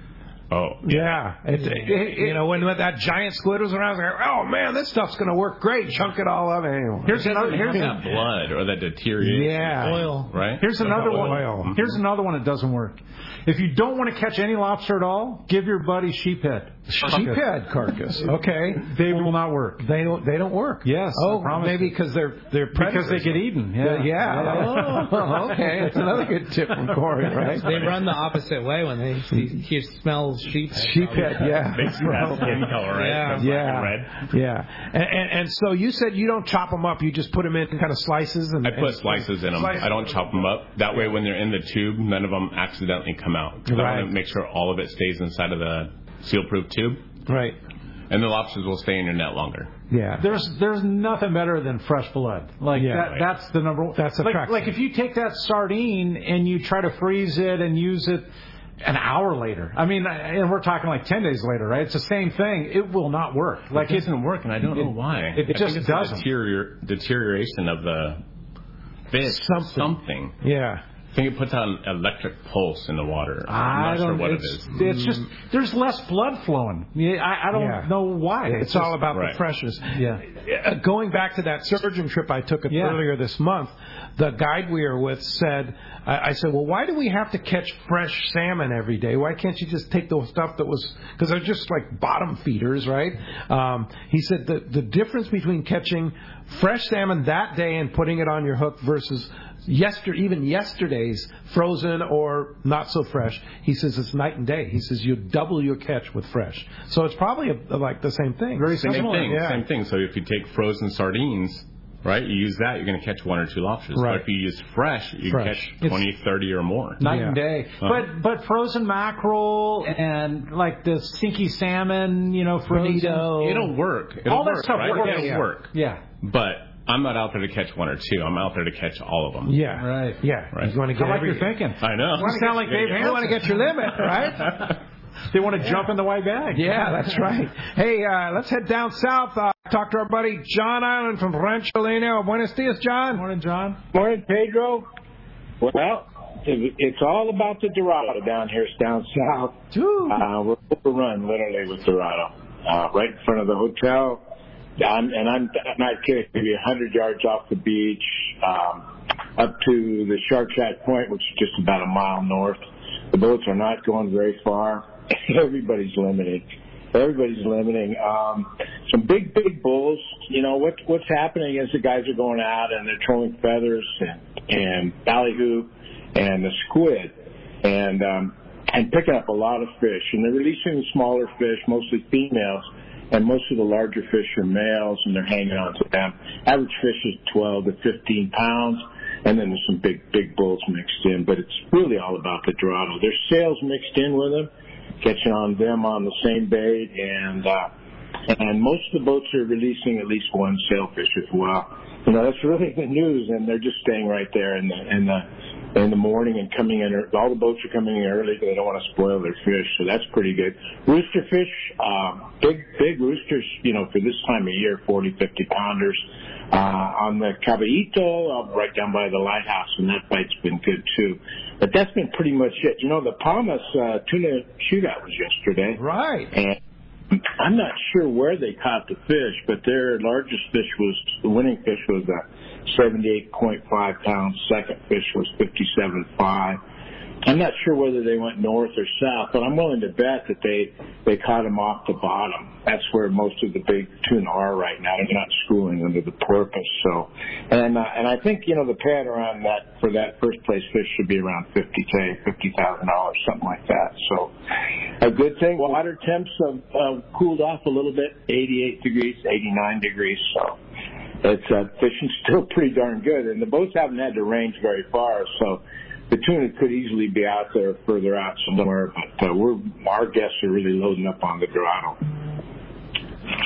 Speaker 5: Oh.
Speaker 2: Yeah. You know, when that giant squid was around, I was like, oh, man, this stuff's going to work great. Chunk it all up. Anyway.
Speaker 5: Here's that blood or that deterioration.
Speaker 2: Yeah.
Speaker 4: Oil.
Speaker 5: Right?
Speaker 3: Here's another one. Here's another one that doesn't work. If you don't want to catch any lobster at all, give your buddy sheephead.
Speaker 2: Sheephead carcass. Okay.
Speaker 3: They will not work.
Speaker 2: They don't work.
Speaker 3: Yes.
Speaker 2: Oh, maybe because they're predators.
Speaker 3: Because they get eaten.
Speaker 2: Yeah. Oh, okay. That's another good tip from Corey, right?
Speaker 4: They run the opposite way when he smells sheephead.
Speaker 2: Sheephead, yeah.
Speaker 5: Makes you have skin color, right?
Speaker 2: Yeah.
Speaker 5: Red.
Speaker 2: Yeah. And so you said you don't chop them up. You just put them in kind of slices. I
Speaker 5: put slices in them. I don't chop them up. That way, when they're in the tube, none of them accidentally come out. I want to make sure all of it stays inside of the seal-proof tube.
Speaker 2: Right.
Speaker 5: And the lobsters will stay in your net longer.
Speaker 3: Yeah. There's nothing better than fresh blood. That's the number one.
Speaker 2: That's attractive.
Speaker 3: Like if you take that sardine and you try to freeze it and use it an hour later. I mean, and we're talking like 10 days later, right? It's the same thing. It will not work.
Speaker 5: Like it doesn't work, and I don't know why.
Speaker 3: It just doesn't.
Speaker 5: Deterioration of the fish. Something.
Speaker 2: Yeah.
Speaker 5: I think it puts out an electric pulse in the water. I'm not sure what it is.
Speaker 3: It's just there's less blood flowing. I don't know why.
Speaker 2: It's all about the freshness.
Speaker 3: Yeah.
Speaker 2: Going back to that surgeon trip I took earlier this month, the guide we were with said, I said, well, why do we have to catch fresh salmon every day? Why can't you just take the stuff that was, because they're just like bottom feeders, right? He said the difference between catching fresh salmon that day and putting it on your hook versus even yesterday's frozen or not so fresh, he says it's night and day. He says you double your catch with fresh. So it's probably like the same thing.
Speaker 3: Very similar.
Speaker 5: Same thing. So if you take frozen sardines, right, you use that, you're going to catch 1 or 2 lobsters.
Speaker 2: Right.
Speaker 5: But if you use fresh, you can catch 20, 30 or more.
Speaker 3: Night and day. But frozen mackerel and like the stinky salmon, frozen.
Speaker 5: It'll work.
Speaker 3: All that stuff
Speaker 5: works. It'll work.
Speaker 3: Yeah.
Speaker 5: But I'm not out there to catch 1 or 2. I'm out there to catch all of them.
Speaker 2: Yeah.
Speaker 3: Right.
Speaker 2: Yeah.
Speaker 5: Right.
Speaker 2: You want to get
Speaker 3: you're thinking.
Speaker 5: I know.
Speaker 3: You sound like Dave Hansen.
Speaker 2: You want to get your limit, right?
Speaker 3: They want to jump in the white bag.
Speaker 2: Yeah, that's right. Hey, let's head down south. Talk to our buddy John Island from Rancho Leonel. Buenos dias, John.
Speaker 3: Morning, John.
Speaker 11: Morning, Pedro. Well, it's all about the Dorado down here. It's down south. We're overrun, literally, with Dorado. Right in front of the hotel. I'm not kidding, maybe 100 yards off the beach, up to the Shark Shack Point, which is just about a mile north. The boats are not going very far. Everybody's limiting. Some big bulls. What's happening is the guys are going out and they're throwing feathers and ballyhoo and the squid and picking up a lot of fish. And they're releasing the smaller fish, mostly females. And most of the larger fish are males, and they're hanging on to them. Average fish is 12 to 15 pounds, and then there's some big bulls mixed in. But it's really all about the Dorado. There's sails mixed in with them, catching on them on the same bait, and most of the boats are releasing at least one sailfish as well. That's really good news, and they're just staying right there in the morning and coming in. All the boats are coming in early because they don't want to spoil their fish, so that's pretty good. Rooster fish, big roosters, for this time of year, 40, 50 pounders. On the Caballito, right down by the lighthouse, and that bite's been good too. But that's been pretty much it. The Palmas tuna shootout was yesterday.
Speaker 2: Right.
Speaker 11: And I'm not sure where they caught the fish, but their largest fish the winning fish was a 78.5 pound. Second fish was 57.5. I'm not sure whether they went north or south, but I'm willing to bet that they caught them off the bottom. That's where most of the big tuna are right now. They're not schooling under the porpoise. So, and I think the pad around that for that first place fish should be around $50,000, something like that. So, a good thing. Water temps have cooled off a little bit, 88 degrees, 89 degrees. So, it's fishing's still pretty darn good, and the boats haven't had to range very far. So. The tuna could easily be out there further out somewhere, but our guests are really loading up on the Dorado.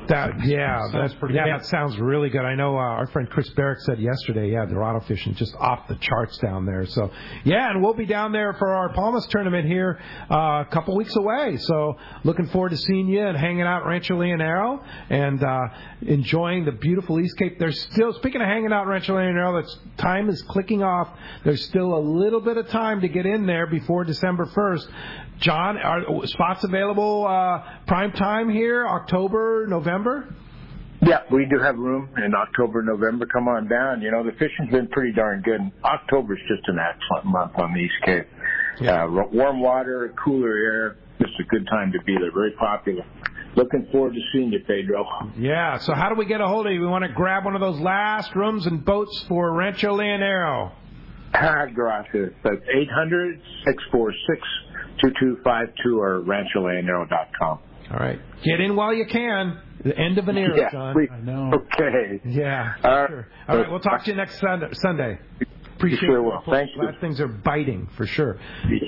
Speaker 2: That sounds really good. I know our friend Chris Barrick said yesterday, Dorado fishing just off the charts down there. So, and we'll be down there for our Palmas tournament here a couple weeks away. So, looking forward to seeing you and hanging out at Rancho Leonero and enjoying the beautiful East Cape. There's still, speaking of hanging out at Rancho Leonero, that time is clicking off. There's still a little bit of time to get in there before December 1st. John, are spots available prime time here, October, November?
Speaker 11: Yeah, we do have room in October, November. Come on down. You know, the fishing's been pretty darn good. October's just an excellent month on the East Cape. Warm water, cooler air. Just a good time to be there. Very popular. Looking forward to seeing you, Pedro.
Speaker 2: Yeah, so how do we get a hold of you? We want to grab one of those last rooms and boats for Rancho Leonero.
Speaker 11: Gracias. That's 800-646-2252 or rancholeonero.com.
Speaker 2: All right. Get in while you can. The end of an era, John.
Speaker 11: I know. Okay.
Speaker 2: Yeah. Sure. All right. We'll talk to you next Sunday. Appreciate
Speaker 11: you. Sure will. Thank you.
Speaker 2: Glad things are biting for sure.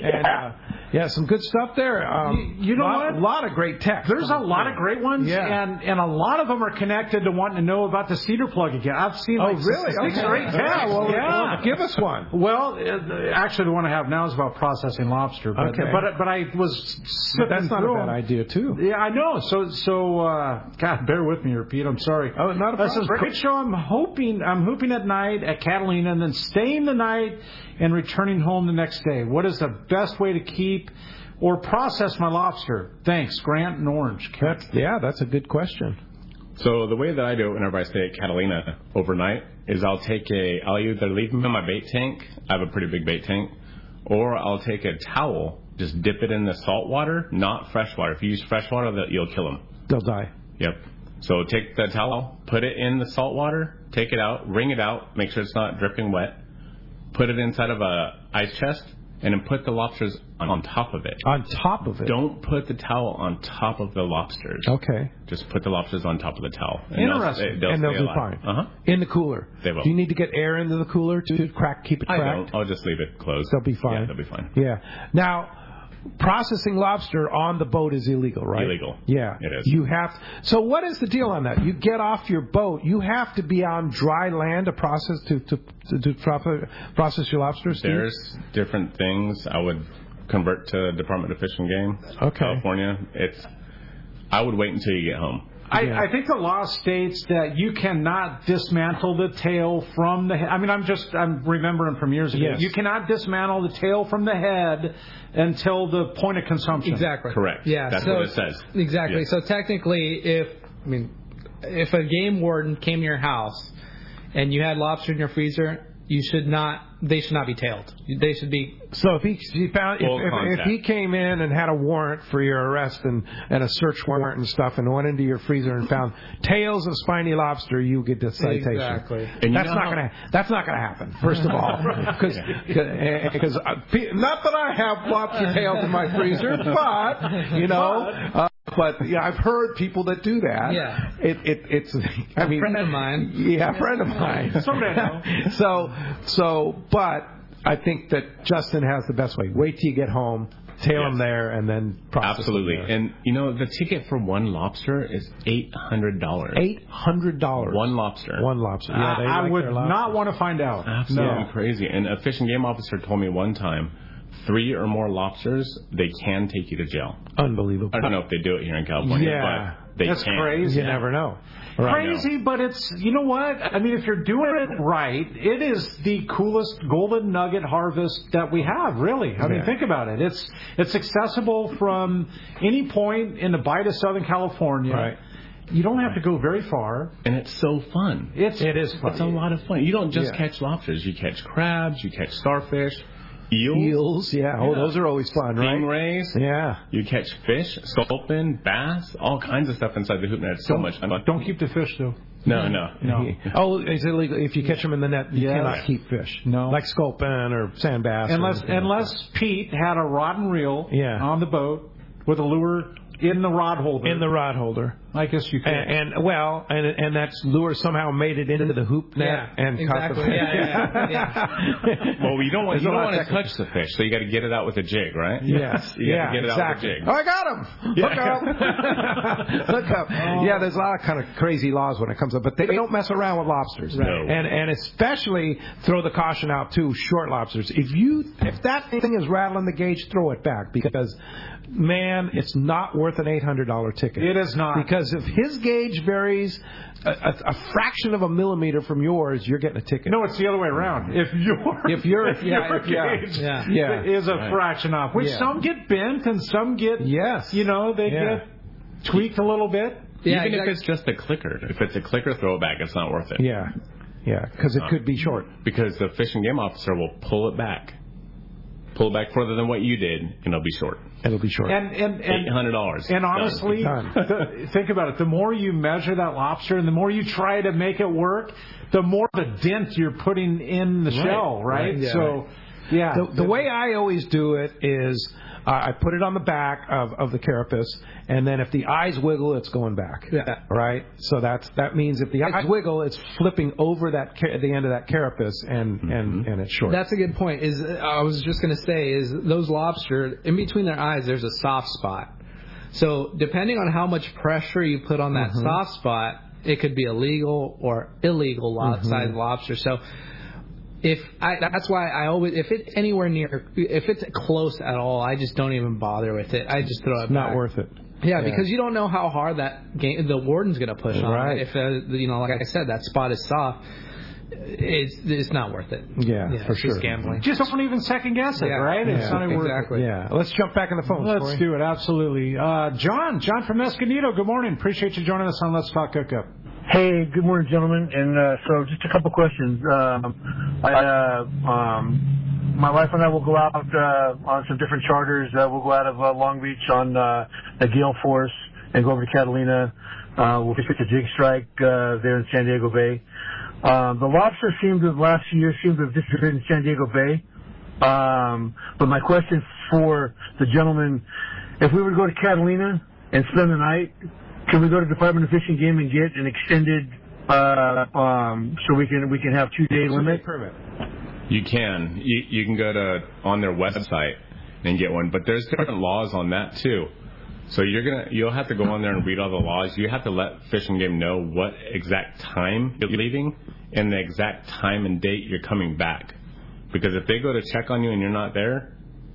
Speaker 2: And some good stuff there.
Speaker 3: You know what?
Speaker 2: A lot of great tech.
Speaker 3: There's a lot of great ones, and a lot of them are connected to wanting to know about the cedar plug again. I've seen
Speaker 2: really?
Speaker 3: 6 or 8 texts.
Speaker 2: Well, give us one.
Speaker 3: Well, actually, the one I have now is about processing lobster. But, but I was sipping
Speaker 2: That's not a bad idea, too.
Speaker 3: Yeah, I know. So God, bear with me here, Pete. I'm sorry.
Speaker 2: Oh, not a problem.
Speaker 3: This is a great show. I'm hooping at night at Catalina and then staying the night and returning home the next day. What is the best way to keep or process my lobster? Thanks, Grant and Orange.
Speaker 2: That's a good question.
Speaker 5: So the way that I do it whenever I stay at Catalina overnight is I'll either leave them in my bait tank. I have a pretty big bait tank. Or I'll take a towel, just dip it in the salt water, not fresh water. If you use fresh water, you'll kill them.
Speaker 2: They'll die.
Speaker 5: Yep. So take the towel, put it in the salt water, take it out, wring it out, make sure it's not dripping wet. Put it inside of a ice chest, and then put the lobsters on top of it.
Speaker 2: On top of it?
Speaker 5: Don't put the towel on top of the lobsters.
Speaker 2: Okay.
Speaker 5: Just put the lobsters on top of the towel.
Speaker 2: Interesting. And they'll be fine. In the cooler.
Speaker 5: They will.
Speaker 2: Do you need to get air into the cooler to keep it cracked?
Speaker 5: I don't. I'll just leave it closed.
Speaker 2: They'll be fine.
Speaker 5: Yeah, they'll be fine.
Speaker 2: Yeah. Now, processing lobster on the boat is illegal, right?
Speaker 5: Illegal.
Speaker 2: Yeah.
Speaker 5: It is.
Speaker 2: You have. So what is the deal on that? You get off your boat. You have to be on dry land to process process your lobsters.
Speaker 5: There's different things. I would convert to Department of Fish and Game, California. I would wait until you get home.
Speaker 3: I think the law states that you cannot dismantle the tail from the head. I mean, I'm remembering from years ago. Yes. You cannot dismantle the tail from the head until the point of consumption.
Speaker 4: Exactly.
Speaker 5: Correct.
Speaker 4: Yeah.
Speaker 5: That's what it says.
Speaker 4: Exactly.
Speaker 5: Yes.
Speaker 4: So technically, if a game warden came to your house and you had lobster in your freezer, they should not be tailed. They should be.
Speaker 2: So if he came in and had a warrant for your arrest and a search warrant and stuff and went into your freezer and found tails of spiny lobster, you get the citation.
Speaker 4: Exactly.
Speaker 2: And that's not gonna happen. First of all, because not that I have lobster tails in my freezer, but But I've heard people that do that.
Speaker 4: Yeah.
Speaker 2: It's.
Speaker 4: A friend of mine.
Speaker 2: Yeah, a friend of mine.
Speaker 3: Somebody I know.
Speaker 2: But I think that Justin has the best way. Wait till you get home, tail them there, and then process
Speaker 5: Absolutely.
Speaker 2: them there.
Speaker 5: And the ticket for one lobster is $800.
Speaker 2: $800.
Speaker 5: One lobster.
Speaker 2: Yeah,
Speaker 3: I would not want to find out.
Speaker 5: Absolutely crazy. And a Fish and Game officer told me one time, 3 or more lobsters, they can take you to jail.
Speaker 2: Unbelievable.
Speaker 5: I don't know if they do it here in California, but they
Speaker 3: That's
Speaker 5: can.
Speaker 3: crazy.
Speaker 2: You never know.
Speaker 3: Crazy, but it's, you know what? I mean, if you're doing it right, it is the coolest golden nugget harvest that we have, really. I mean, think about it. It's accessible from any point in the Bight of Southern California.
Speaker 2: Right.
Speaker 3: You don't have to go very far.
Speaker 5: And it's so fun.
Speaker 3: It is fun.
Speaker 5: It's a lot of fun. You don't just catch lobsters. You catch crabs. You catch starfish. Eels,
Speaker 2: Oh, those are always fun, right?
Speaker 5: Stingrays, You catch fish, sculpin, bass, all kinds of stuff inside the hoop net. It's so much fun.
Speaker 3: Don't keep the fish, though.
Speaker 5: No.
Speaker 2: Oh, it's illegal. If you catch them in the net, you cannot keep fish.
Speaker 3: No.
Speaker 2: Like sculpin or sand bass.
Speaker 3: Unless Pete had a rod and reel on the boat with a lure in the rod holder. I guess you could.
Speaker 2: And that lure somehow made it into the hoop net and caught the fish.
Speaker 5: Well, you don't want to touch the fish, so you got to get it out with a jig, right?
Speaker 2: Yes.
Speaker 5: You got to get it out with a jig.
Speaker 2: Oh, I got him! Look up! Look up! Oh. Yeah, there's a lot of kind of crazy laws when it comes up, but they don't mess around with lobsters.
Speaker 5: Right. No.
Speaker 2: And especially throw the caution out too. Short lobsters. If that thing is rattling the gauge, throw it back because. Man, it's not worth an $800 ticket.
Speaker 3: It is not.
Speaker 2: Because if his gauge varies a fraction of a millimeter from yours, you're getting a ticket.
Speaker 3: No, it's the other way around. If your gauge is a fraction off, which some get bent and some get, get tweaked a little bit.
Speaker 5: Yeah, even if it's just a clicker. If it's a clicker, throw it back. It's not worth it.
Speaker 2: Yeah, because it could be short.
Speaker 5: Because the Fish and Game officer will pull it back further than what you did, and it'll be short.
Speaker 2: It'll be short.
Speaker 3: And
Speaker 5: $800.
Speaker 3: And honestly, think about it. The more you measure that lobster and the more you try to make it work, the more the dent you're putting in the shell, right?
Speaker 2: Yeah.
Speaker 3: So,
Speaker 2: the way I always do it is I put it on the back of the carapace, and then if the eyes wiggle, it's going back.
Speaker 3: Yeah.
Speaker 2: Right? So that means if the eyes wiggle, it's flipping over the end of that carapace, and it's short.
Speaker 4: That's a good point. I was just going to say, is those lobster, in between their eyes, there's a soft spot. So depending on how much pressure you put on that soft spot, it could be a legal or illegal size lobster. So that's why I always, if it's anywhere near, if it's close at all, I just don't even bother with it. I just throw it back.
Speaker 2: Not worth it.
Speaker 4: Yeah, because you don't know how hard the warden's going to push on it. If like I said, that spot is soft, it's not worth it.
Speaker 2: Yeah, for sure.
Speaker 4: Just gambling.
Speaker 3: Just don't even second guess it, right? It's not even worth it.
Speaker 2: Yeah. Let's jump back in the phone.
Speaker 3: Let's do it. Absolutely. John from Escondido. Good morning. Appreciate you joining us on Let's Talk Hookup.
Speaker 12: Hey, good morning, gentlemen. And so just a couple questions. My wife and I will go out on some different charters. We'll go out of Long Beach on the Gale Force and go over to Catalina. We'll fish a jig strike there in San Diego Bay. The lobster last few years seemed to have disappeared in San Diego Bay. But my question for the gentleman, if we were to go to Catalina and spend the night, can we go to Department of Fish and Game and get an extended so we can have 2-day limit?
Speaker 2: Permit.
Speaker 5: You can. You can go on their website and get one, but there's different laws on that too. So you'll have to go on there and read all the laws. You have to let Fish and Game know what exact time you're leaving and the exact time and date you're coming back. Because if they go to check on you and you're not there,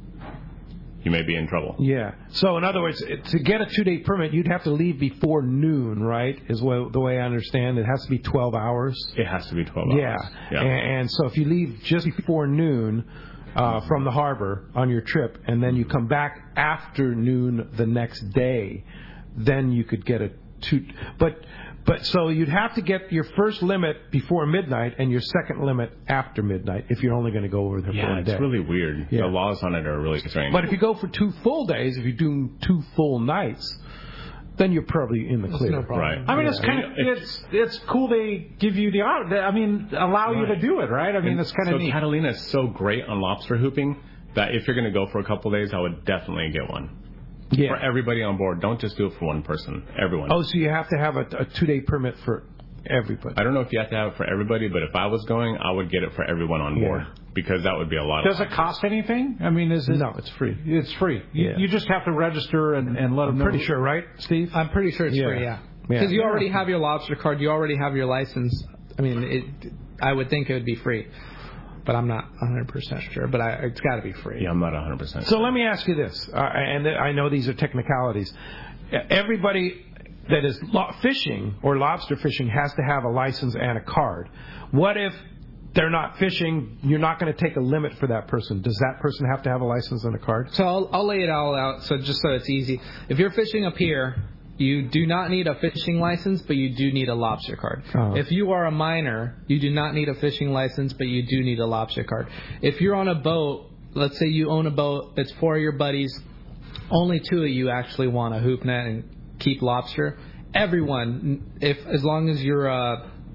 Speaker 5: you may be in trouble.
Speaker 2: Yeah. So, in other words, to get a 2-day permit, you'd have to leave before noon, right? Is the way I understand it. It has to be 12 hours.
Speaker 5: It has to be 12 hours.
Speaker 2: Yeah. And so if you leave just before noon from the harbor on your trip, and then you come back after noon the next day, then you could get a 2... But so you'd have to get your first limit before midnight and your second limit after midnight if you're only going to go over there for a day.
Speaker 5: Yeah, it's really weird. Yeah. The laws on it are really strange.
Speaker 2: But if you go for 2 full days, if you do 2 full nights, then you're probably in the clear.
Speaker 4: No problem.
Speaker 5: Right.
Speaker 3: I mean, it's kind of it's cool they give you allow you to do it, right? I mean, it's kind of neat.
Speaker 5: Catalina is so great on lobster hooping that if you're going to go for a couple days, I would definitely get one.
Speaker 2: Yeah.
Speaker 5: For everybody on board. Don't just do it for one person. Everyone.
Speaker 2: Oh, so you have to have a 2-day permit for everybody.
Speaker 5: I don't know if you have to have it for everybody, but if I was going, I would get it for everyone on board because that would be a lot.
Speaker 3: Does it cost anything? I mean,
Speaker 2: No, it's free.
Speaker 3: It's free. You just have to register and let them know.
Speaker 2: I'm pretty sure, right, Steve?
Speaker 4: I'm pretty sure it's free, yeah. Because you already have your lobster card. You already have your license. I mean, I would think it would be free. But I'm not 100% sure. But it's got to be free.
Speaker 5: Yeah, I'm not 100% sure.
Speaker 2: So let me ask you this, and I know these are technicalities. Everybody that is fishing or lobster fishing has to have a license and a card. What if they're not fishing? You're not going to take a limit for that person. Does that person have to have a license and a card?
Speaker 4: So I'll lay it all out. So just so it's easy, if you're fishing up here, you do not need a fishing license, but you do need a lobster card. Oh. If you are a minor, you do not need a fishing license, but you do need a lobster card. If you're on a boat, let's say you own a boat, it's 4 of your buddies, only 2 of you actually want a hoop net and keep lobster. Everyone, as long as you're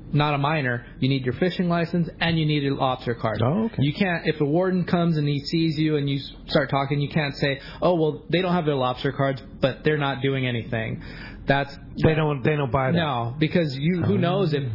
Speaker 4: not a minor, you need your fishing license and you need a lobster card.
Speaker 2: Oh, okay.
Speaker 4: You can't, if a warden comes and he sees you and you start talking, you can't say, oh, well, they don't have their lobster cards, but they're not doing anything. They don't buy that. No, because who knows if,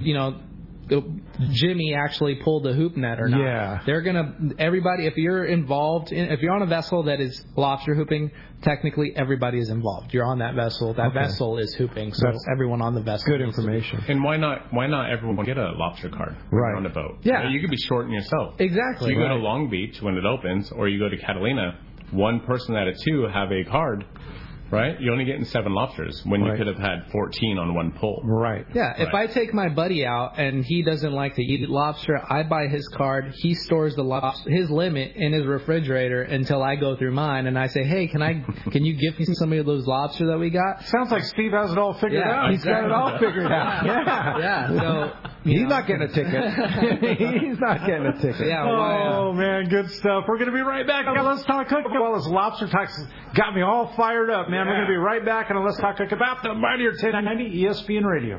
Speaker 4: Jimmy actually pulled the hoop net or not.
Speaker 2: Yeah.
Speaker 4: Everybody, if you're involved, if you're on a vessel that is lobster hooping, technically everybody is involved. You're on that vessel. That vessel is hooping, so that's everyone on the vessel.
Speaker 2: Good information.
Speaker 5: And why not everyone get a lobster card on the boat?
Speaker 4: Yeah.
Speaker 5: You could be shorting yourself.
Speaker 4: Exactly.
Speaker 5: So you go to Long Beach when it opens, or you go to Catalina, one person out of two have a card. Right? You're only getting 7 lobsters when you could have had 14 on one pull.
Speaker 2: Right.
Speaker 4: Yeah, if I take my buddy out and he doesn't like to eat lobster, I buy his card. He stores his limit in his refrigerator until I go through mine, and I say, hey, can you give me some of those lobster that we got?
Speaker 3: Sounds like Steve has it all figured out.
Speaker 2: He's got it all figured out.
Speaker 4: Yeah. So
Speaker 2: he's not getting a ticket. He's not getting a ticket.
Speaker 4: Yeah.
Speaker 3: Oh, man, good stuff. We're going to be right back. Let's talk cook. Well, this lobster talk's got me all fired up, man. We're going to be right back on Let's Talk Cook about the mightier 1090 ESPN Radio.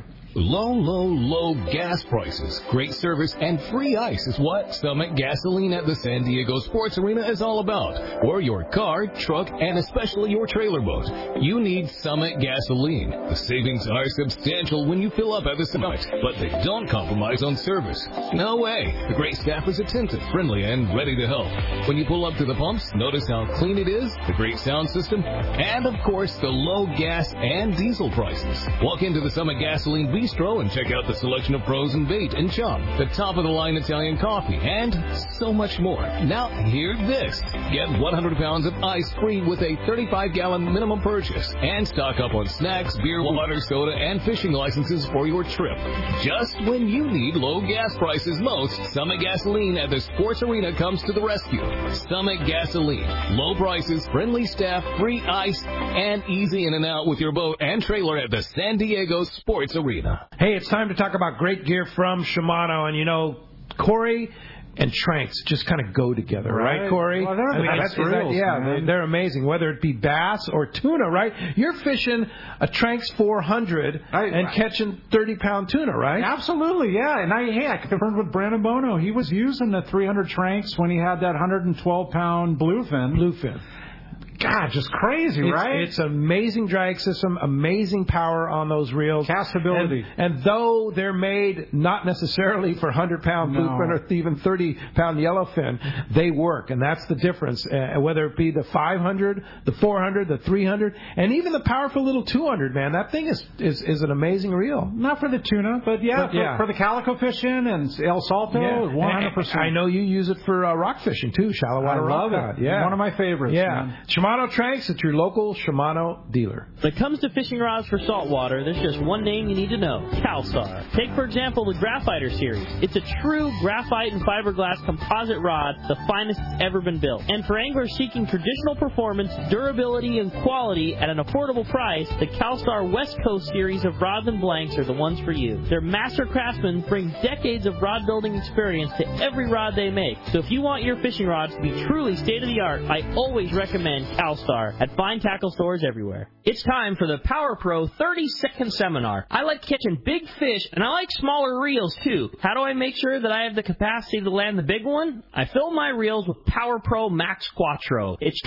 Speaker 9: Low gas prices, great service, and free ice is what Summit Gasoline at the San Diego Sports Arena is all about. For your car, truck, and especially your trailer boat, you need Summit Gasoline. The savings are substantial when you fill up at the Summit, but they don't compromise on service. No way. The great staff is attentive, friendly, and ready to help. When you pull up to the pumps, notice how clean it is, the great sound system, and of course the low gas and diesel prices. Walk into the Summit Gasoline Bistro and check out the selection of frozen bait and chum, the top-of-the-line Italian coffee, and so much more. Now, hear this. Get 100 pounds of ice free with a 35-gallon minimum purchase, and stock up on snacks, beer, water, soda, and fishing licenses for your trip. Just when you need low gas prices most, Summit Gasoline at the Sports Arena comes to the rescue. Summit Gasoline. Low prices, friendly staff, free ice, and easy in and out with your boat and trailer at the San Diego Sports Arena.
Speaker 2: Hey, it's time to talk about great gear from Shimano. And, Corey and Tranks just kind of go together, right, Corey?
Speaker 3: Well,
Speaker 2: they're amazing, whether it be bass or tuna, right? You're fishing a Tranks 400 and catching 30-pound tuna, right?
Speaker 3: Absolutely, yeah. And I confirmed with Brandon Bono. He was using the 300 Tranks when he had that 112-pound bluefin. God, just crazy, right?
Speaker 2: It's an amazing drag system, amazing power on those reels.
Speaker 3: Castability.
Speaker 2: And though they're made not necessarily for 100-pound bluefin or even 30-pound yellowfin, they work, and that's the difference. Whether it be the 500, the 400, the 300, and even the powerful little 200, man, that thing is an amazing reel.
Speaker 3: Not for the tuna, but for the calico fishing and El Salto, 100%.
Speaker 2: I know you use it for rock fishing, too, shallow water rock.
Speaker 3: I love it. Yeah. One of my favorites.
Speaker 2: Yeah.
Speaker 3: Man.
Speaker 2: Shimano Tranks, it's your local Shimano dealer.
Speaker 13: When it comes to fishing rods for saltwater, there's just one name you need to know, CalStar. Take, for example, the Graphiter series. It's a true graphite and fiberglass composite rod, the finest it's ever been built. And for anglers seeking traditional performance, durability, and quality at an affordable price, the CalStar West Coast series of rods and blanks are the ones for you. Their master craftsmen bring decades of rod building experience to every rod they make. So if you want your fishing rods to be truly state-of-the-art, I always recommend CalStar at fine tackle stores everywhere. It's time for the Power Pro 30-second seminar. I like catching big fish, and I like smaller reels, too. How do I make sure that I have the capacity to land the big one? I fill my reels with Power Pro Max Quattro. It's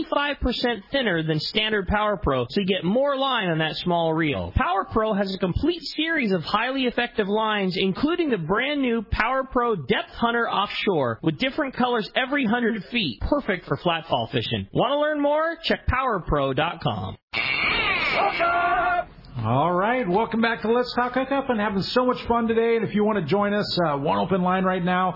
Speaker 13: 25% thinner than standard Power Pro, so you get more line on that small reel. Power Pro has a complete series of highly effective lines, including the brand new Power Pro Depth Hunter Offshore, with different colors every 100 feet. Perfect for flatfall fishing. Want to learn more? Check PowerPro.com.
Speaker 3: All right, welcome back to Let's Talk Hookup, and having so much fun today. And if you want to join us, one open line right now,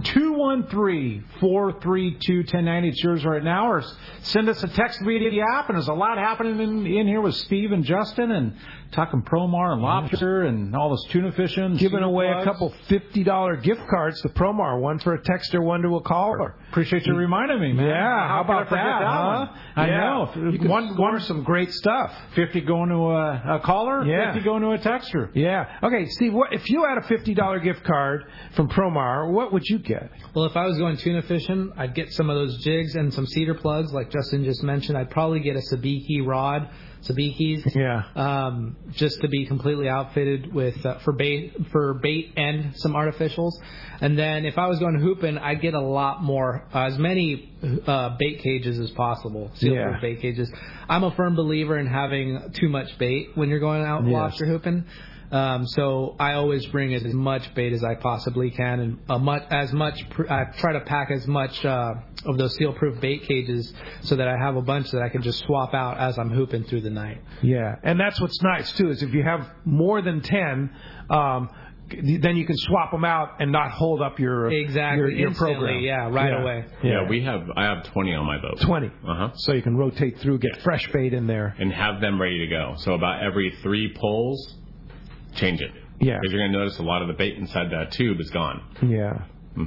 Speaker 3: 213-432-1090. It's yours right now, or send us a text via the app. And there's a lot happening in here with Steve and Justin, and talking Promar and lobster and all this tuna fishing.
Speaker 2: Giving away a couple $50 gift cards to Promar, one for a texter, one to a caller.
Speaker 3: Appreciate you reminding me, man.
Speaker 2: Yeah, how about that, huh?
Speaker 3: I know.
Speaker 2: You can score some great stuff.
Speaker 3: 50 going to a caller, 50 going to a texter.
Speaker 2: Yeah. Okay, Steve, if you had a $50 gift card from Promar, what would you get?
Speaker 4: Well, if I was going tuna fishing, I'd get some of those jigs and some cedar plugs like Justin just mentioned. I'd probably get a sabiki rod sabikis. Just to be completely outfitted with for bait and some artificials. And then if I was going hooping, I'd get a lot more, as many bait cages as possible, seal-proof bait cages. I'm a firm believer in having too much bait when you're going out lobster hooping. So I always bring as much bait as I possibly can, and I try to pack as much of those seal-proof bait cages so that I have a bunch that I can just swap out as I'm hooping through the night.
Speaker 2: Yeah, and that's what's nice too, is if you have more than 10, then you can swap them out and not hold up your program.
Speaker 4: Away.
Speaker 5: Yeah, I have 20 on my boat.
Speaker 2: 20. So you can rotate through, get fresh bait in there,
Speaker 5: and have them ready to go. So about every 3 pulls, change it.
Speaker 2: Yeah.
Speaker 5: Because you're going to notice a lot of the bait inside that tube is gone.
Speaker 2: Yeah.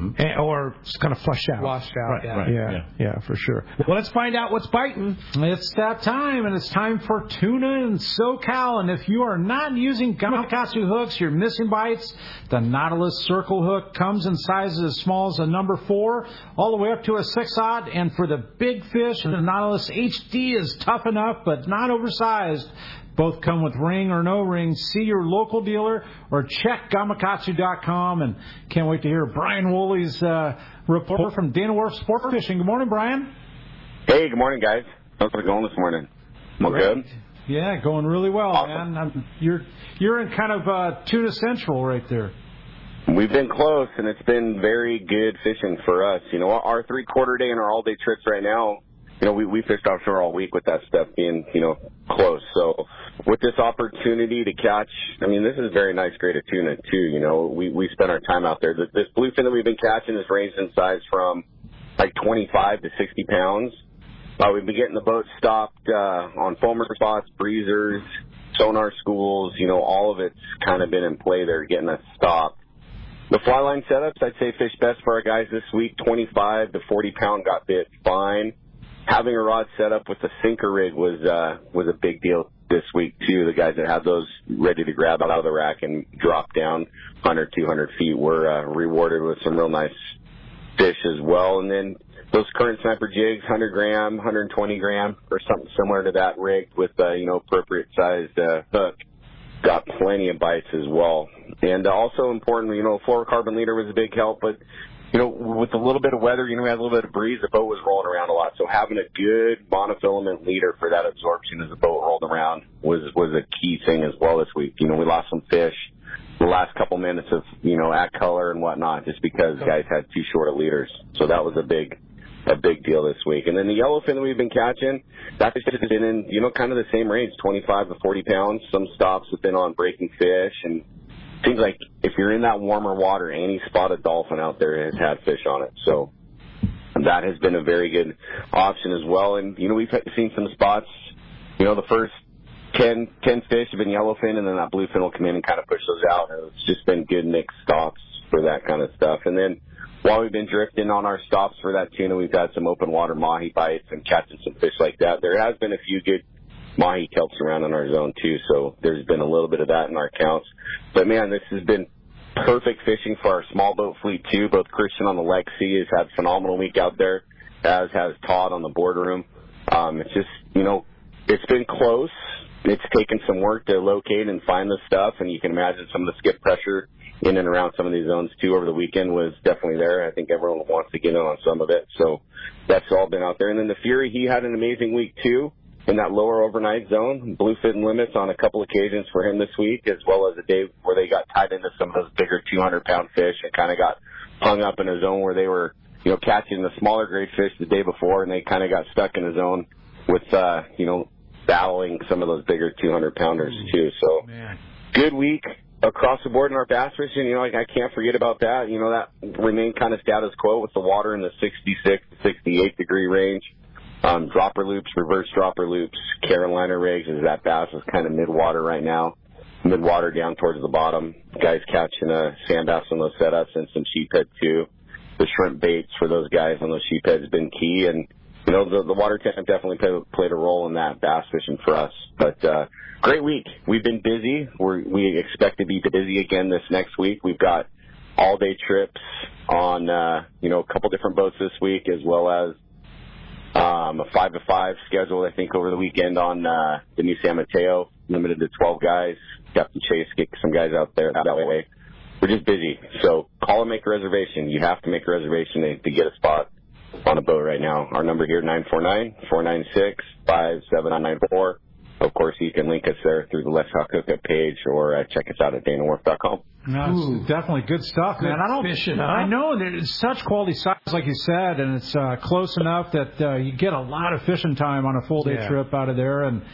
Speaker 2: Or it's kind of flushed out.
Speaker 4: Washed out,
Speaker 2: Yeah, for sure. Well, let's find out what's biting.
Speaker 3: It's that time, and it's time for tuna in SoCal. And if you are not using Gamakatsu hooks, you're missing bites. The Nautilus Circle hook comes in sizes as small as a number 4, all the way up to a 6/0. And for the big fish, the Nautilus HD is tough enough, but not oversized. Both come with ring or no ring. See your local dealer or check Gamakatsu.com. And can't wait to hear Brian Woolley's report from Dana Wharf Sport Fishing. Good morning, Brian.
Speaker 14: Hey, good morning, guys. How's it going this morning? Good?
Speaker 3: Yeah, going really well,
Speaker 14: awesome.
Speaker 3: Man. You're in kind of tuna central right there.
Speaker 14: We've been close, and it's been very good fishing for us. You know, our 3/4 day and our all-day trips right now, you know, we fished offshore all week with that stuff being, you know, close. So with this opportunity to catch, I mean, this is a very nice grade of tuna, too. You know, we spent our time out there. This bluefin that we've been catching has ranged in size from like 25 to 60 pounds. We've been getting the boat stopped on foamer spots, breezers, sonar schools. You know, all of it's kind of been in play there, getting us stopped. The fly line setups, I'd say fish best for our guys this week. 25 to 40 pound got bit fine. Having a rod set up with a sinker rig was a big deal this week, too. The guys that had those ready to grab out of the rack and drop down 100, 200 feet were rewarded with some real nice fish as well. And then those current sniper jigs, 100 gram, 120 gram, or something similar to that rigged with, appropriate sized hook, got plenty of bites as well. And also importantly, you know, fluorocarbon leader was a big help, but you know, with a little bit of weather, you know, we had a little bit of breeze, the boat was rolling around a lot. So having a good monofilament leader for that absorption as the boat rolled around was a key thing as well this week. You know, we lost some fish the last couple minutes of, you know, at color and whatnot just because guys had too short of leaders. So that was a big deal this week. And then the yellowfin that we've been catching, that fish has been in, you know, kind of the same range, 25 to 40 pounds. Some stops have been on breaking fish, and seems like if you're in that warmer water, any spotted dolphin out there has had fish on it. So that has been a very good option as well. And, you know, we've seen some spots, you know, the first 10 fish have been yellowfin, and then that bluefin will come in and kind of push those out. And it's just been good mixed stops for that kind of stuff. And then while we've been drifting on our stops for that tuna, we've had some open water mahi bites and catching some fish like that. There has been a few good mahi kelps around in our zone too, so there's been a little bit of that in our counts. But man, this has been perfect fishing for our small boat fleet too. Both Christian on the Lexi has had a phenomenal week out there, as has Todd on the boardroom. It's just, you know, it's been close. It's taken some work to locate and find this stuff, and you can imagine some of the skip pressure in and around some of these zones too over the weekend was definitely there. I think everyone wants to get in on some of it, so that's all been out there. And then the Fury, he had an amazing week too in that lower overnight zone. Bluefin limits on a couple occasions for him this week, as well as a day where they got tied into some of those bigger 200-pound fish and kind of got hung up in a zone where they were, you know, catching the smaller grade fish the day before, and they kind of got stuck in a zone with, you know, battling some of those bigger 200-pounders too. So good week across the board in our bass fishing. You know, I can't forget about that. You know, that remained kind of status quo with the water in the 66 to 68 degree range. Dropper loops, reverse dropper loops, Carolina rigs, as that bass is kind of mid-water right now. Mid-water down towards the bottom. Guys catching sand bass on those setups and some sheephead too. The shrimp baits for those guys on those sheepheads has been key. And, you know, the water temp definitely played a role in that bass fishing for us. But great week. We've been busy. We expect to be busy again this next week. We've got all-day trips on, you know, a couple different boats this week, as well as A 5-to-5 schedule, I think, over the weekend on the new San Mateo, limited to 12 guys. Captain Chase get some guys out there that way. We're just busy. So call and make a reservation. You have to make a reservation to get a spot on a boat right now. Our number here, 949-496-5794. Of course, you can link us there through the Let's Talk Hookup page or check us out at DanaWharf.com.
Speaker 3: No, it's definitely good stuff, man. I know there's such quality size, like you said, and it's close enough that you get a lot of fishing time on a full day trip out of there, and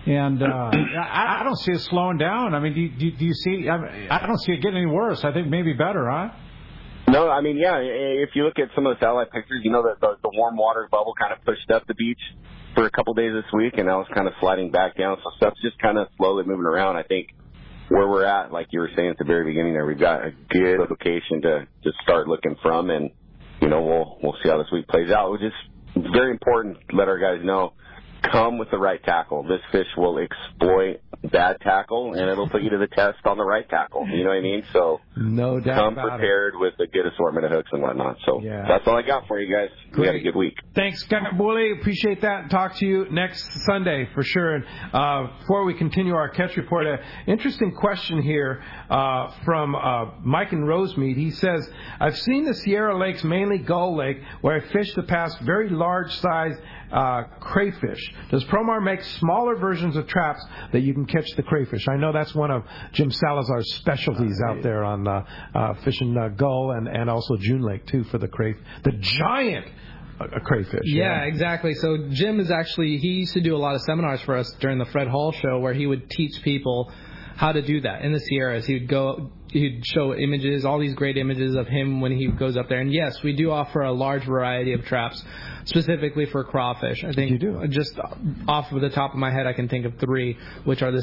Speaker 3: I don't see it slowing down. I mean, do you see? I don't see it getting any worse. I think maybe better, huh?
Speaker 14: No, I mean, yeah. If you look at some of the satellite pictures, you know that the warm water bubble kind of pushed up the beach for a couple days this week, and now it's kind of sliding back down. So stuff's just kind of slowly moving around. I think where we're at, like you were saying at the very beginning there, we've got a good location to start looking from, and we'll see how this week plays out. It's just very important to let our guys know, come with the right tackle. This fish will exploit bad tackle, and it'll put you to the test on the right tackle. You know what I mean? So
Speaker 2: no doubt
Speaker 14: come prepared with a good assortment of hooks and whatnot. So that's all I got for you guys. We had a good week.
Speaker 2: Thanks, Scott Booley. Appreciate that. Talk to you next Sunday for sure. And before we continue our catch report, an interesting question here from Mike in Rosemead. He says, I've seen the Sierra Lakes, mainly Gull Lake, where I fish the past very large-sized crayfish. Does Promar make smaller versions of traps that you can catch the crayfish? I know that's one of Jim Salazar's specialties out there on fishing Gull and also June Lake too for the giant crayfish.
Speaker 4: Yeah, exactly. So Jim he used to do a lot of seminars for us during the Fred Hall show where he would teach people how to do that in the Sierras. He'd show images, all these great images of him when he goes up there. And yes, we do offer a large variety of traps specifically for crawfish. I think you do. Just off of the top of my head, I can think of 3, which are the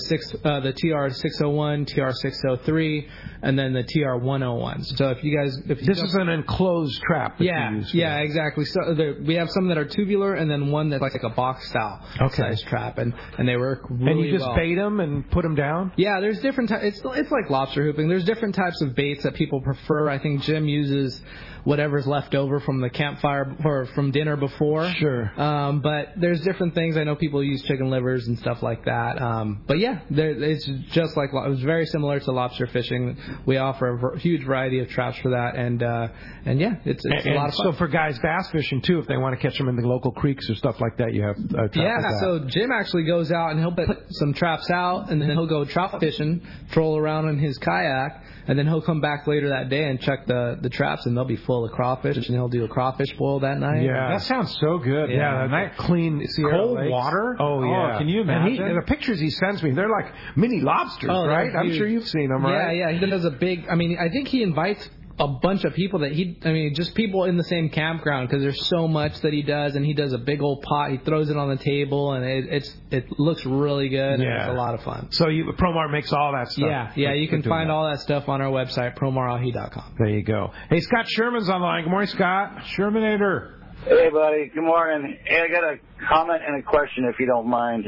Speaker 4: TR601, TR603, and then the TR101. So if you guys,
Speaker 2: this is an enclosed trap.
Speaker 4: Yeah, exactly. So we have some that are tubular, and then one that's like a box style size trap, and they work really well.
Speaker 2: And you just bait them and put them down.
Speaker 4: Yeah, there's different types. It's like lobster hooping. There's different types of baits that people prefer. I think Jim uses whatever's left over from the campfire or from dinner before.
Speaker 2: Sure.
Speaker 4: But there's different things. I know people use chicken livers and stuff like that. But yeah, it's just like, it was very similar to lobster fishing. We offer a huge variety of traps for that, and yeah, it's a lot of fun.
Speaker 2: So for guys bass fishing too, if they want to catch them in the local creeks or stuff like that, you have traps like that.
Speaker 4: So Jim actually goes out and he'll put some traps out, and then he'll go trout fishing, troll around in his kayak, and then he'll come back later that day and check the traps, and they'll be full of crawfish, and he'll do a crawfish boil that night.
Speaker 2: Yeah, that sounds so good. Yeah, nice clean
Speaker 3: cold water.
Speaker 2: Oh yeah,
Speaker 3: can you imagine?
Speaker 2: And the pictures he sends me, they're like mini lobsters, right? I'm sure you've seen them, right?
Speaker 4: Yeah. He does a big. I mean, I think he invites a bunch of people just people in the same campground, because there's so much that he does, and he does a big old pot. He throws it on the table, and it looks really good. And it's a lot of fun.
Speaker 2: So Promar makes all that stuff.
Speaker 4: Yeah. You can find all that stuff on our website, promarahi.com.
Speaker 2: There you go. Hey, Scott Sherman's online. Good morning, Scott. Shermanator.
Speaker 15: Hey, buddy. Good morning. Hey, I got a comment and a question, if you don't mind.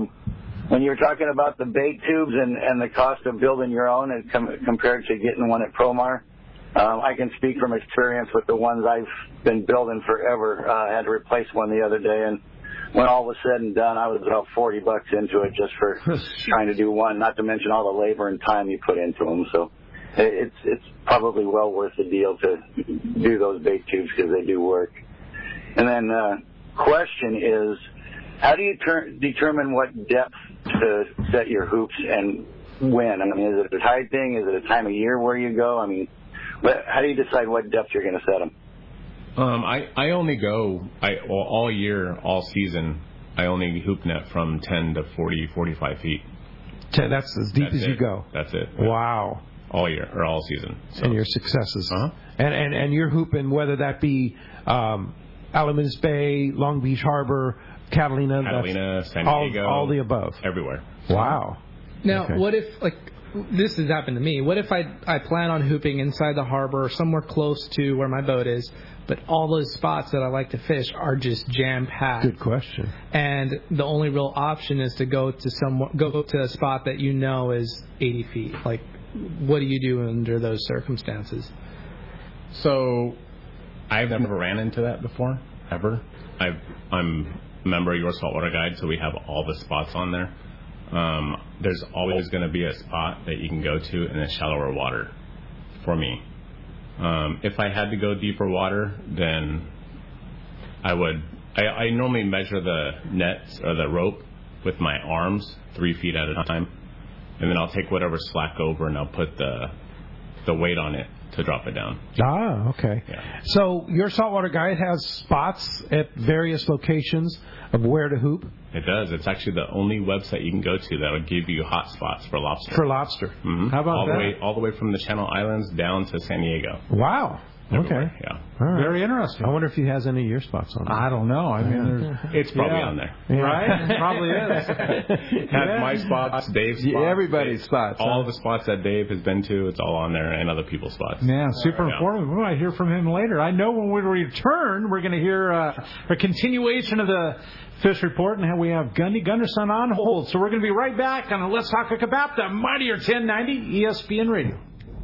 Speaker 15: When you were talking about the bait tubes and the cost of building your own compared to getting one at Promar, I can speak from experience with the ones I've been building forever. I had to replace one the other day, and when all was said and done, I was about $40 into it just for trying to do one, not to mention all the labor and time you put into them. So it's probably well worth the deal to do those bait tubes, because they do work. And then question is, how do you determine what depth to set your hoops and when? I mean, is it a tide thing? Is it a time of year where you go? I mean, how do you decide what depth you're going to set them?
Speaker 5: I only go all year, all season. I only hoop net from 10 to 40, 45 feet.
Speaker 2: That's as deep as you go.
Speaker 5: That's it.
Speaker 2: Wow.
Speaker 5: All year or all season. So.
Speaker 2: And your successes. And you're hooping, whether that be Alamance Bay, Long Beach Harbor, Catalina,
Speaker 5: San Diego,
Speaker 2: all the above,
Speaker 5: everywhere.
Speaker 2: Wow.
Speaker 4: Now, what if this has happened to me? What if I plan on hooping inside the harbor or somewhere close to where my boat is, but all those spots that I like to fish are just jam packed?
Speaker 2: Good question.
Speaker 4: And the only real option is to go to a spot that you know is 80 feet. Like, what do you do under those circumstances?
Speaker 5: So, I've never ran into that before. ever. I'm a member of Your Saltwater Guide, so we have all the spots on there. There's always going to be a spot that you can go to in the shallower water for me. If I had to go deeper water, then I would. I normally measure the nets or the rope with my arms 3 feet at a time, and then I'll take whatever slack over and I'll put the weight on it to drop it down.
Speaker 2: Ah, okay.
Speaker 5: Yeah.
Speaker 2: So your Saltwater Guide has spots at various locations of where to hoop?
Speaker 5: It does. It's actually the only website you can go to that would give you hot spots for lobster.
Speaker 2: For lobster.
Speaker 5: Mm-hmm.
Speaker 2: How about
Speaker 5: all the way from the Channel Islands down to San Diego.
Speaker 2: Wow.
Speaker 5: Everywhere.
Speaker 2: Okay.
Speaker 5: Yeah.
Speaker 2: All right.
Speaker 3: Very interesting.
Speaker 2: I wonder if he has any of your spots on there.
Speaker 3: I don't know. I mean,
Speaker 5: it's probably on there.
Speaker 2: Yeah.
Speaker 3: Right? It probably is.
Speaker 5: Has my spots, Dave's spots.
Speaker 2: Everybody's spots.
Speaker 5: All the spots that Dave has been to, it's all on there, and other people's spots.
Speaker 3: Yeah, super informative. We might hear from him later. I know when we return, we're going to hear a continuation of the Fish Report, and we have Gundy Gunderson on hold. So we're going to be right back on Let's Talk About the Mightier 1090 ESPN Radio.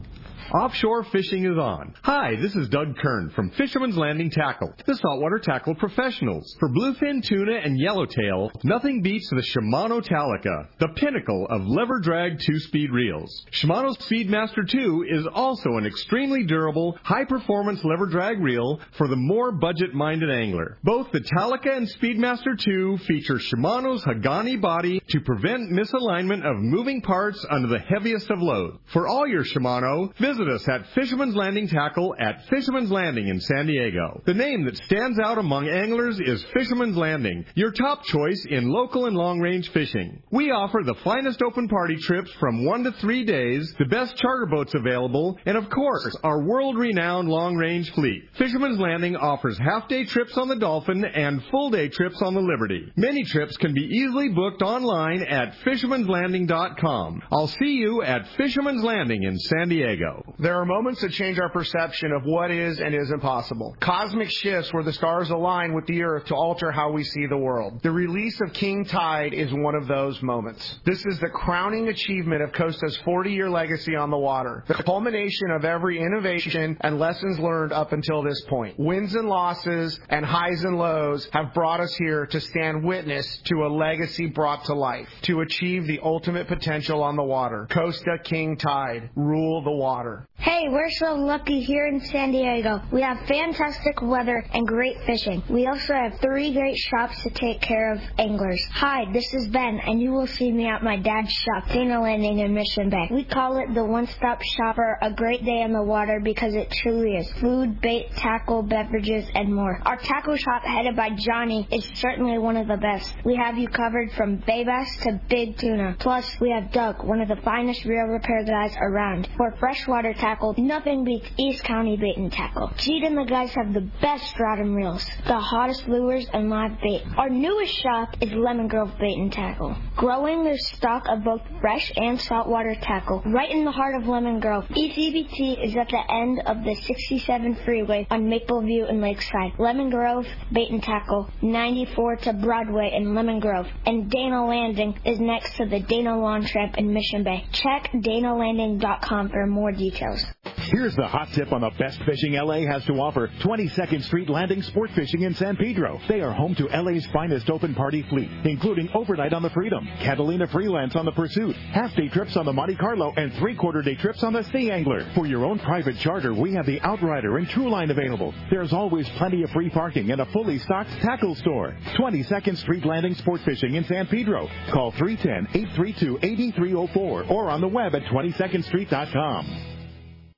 Speaker 16: Offshore fishing is on. Hi, this is Doug Kern from Fisherman's Landing Tackle, the saltwater tackle professionals. For bluefin tuna and yellowtail, nothing beats the Shimano Talica, the pinnacle of lever-drag 2-speed reels. Shimano's Speedmaster 2 is also an extremely durable, high-performance lever-drag reel for the more budget-minded angler. Both the Talica and Speedmaster 2 feature Shimano's Hagani body to prevent misalignment of moving parts under the heaviest of loads. For all your Shimano, visit us at Fisherman's Landing Tackle at Fisherman's Landing in San Diego. The name that stands out among anglers is Fisherman's Landing, your top choice in local and long-range fishing. We offer the finest open party trips from 1 to 3 days, the best charter boats available, and of course, our world-renowned long-range fleet. Fisherman's Landing offers half-day trips on the Dolphin and full-day trips on the Liberty. Many trips can be easily booked online at fishermanslanding.com. I'll see you at Fisherman's Landing in San Diego.
Speaker 17: There are moments that change our perception of what is and isn't possible. Cosmic shifts where the stars align with the Earth to alter how we see the world. The release of King Tide is one of those moments. This is the crowning achievement of Costa's 40-year legacy on the water, the culmination of every innovation and lessons learned up until this point. Wins and losses and highs and lows have brought us here to stand witness to a legacy brought to life, to achieve the ultimate potential on the water. Costa King Tide, rule the water.
Speaker 18: Hey, we're so lucky here in San Diego. We have fantastic weather and great fishing. We also have 3 great shops to take care of anglers. Hi, this is Ben, and you will see me at my dad's shop, Dana Landing in Mission Bay. We call it the one-stop shop for a great day on the water because it truly is. Food, bait, tackle, beverages, and more. Our tackle shop, headed by Johnny, is certainly one of the best. We have you covered from bay bass to big tuna. Plus, we have Doug, one of the finest reel repair guys around. For freshwater tackle, nothing beats East County Bait and Tackle. Gene and the guys have the best stratum reels, the hottest lures, and live bait. Our newest shop is Lemon Grove Bait and Tackle, growing their stock of both fresh and saltwater tackle right in the heart of Lemon Grove. ECBT is at the end of the 67 freeway on Mapleview and Lakeside. Lemon Grove Bait and Tackle, 94 to Broadway in Lemon Grove, and Dana Landing is next to the Dana Lawn Tramp in Mission Bay. Check DanaLanding.com for more details.
Speaker 19: Here's the hot tip on the best fishing LA has to offer. 22nd Street Landing Sport Fishing in San Pedro. They are home to LA's finest open party fleet, including overnight on the Freedom, Catalina Freelance on the Pursuit, half-day trips on the Monte Carlo, and 3/4-day trips on the Sea Angler. For your own private charter, we have the Outrider and True Line available. There's always plenty of free parking and a fully stocked tackle store. 22nd Street Landing Sport Fishing in San Pedro. Call 310-832-8304 or on the web at 22ndstreet.com.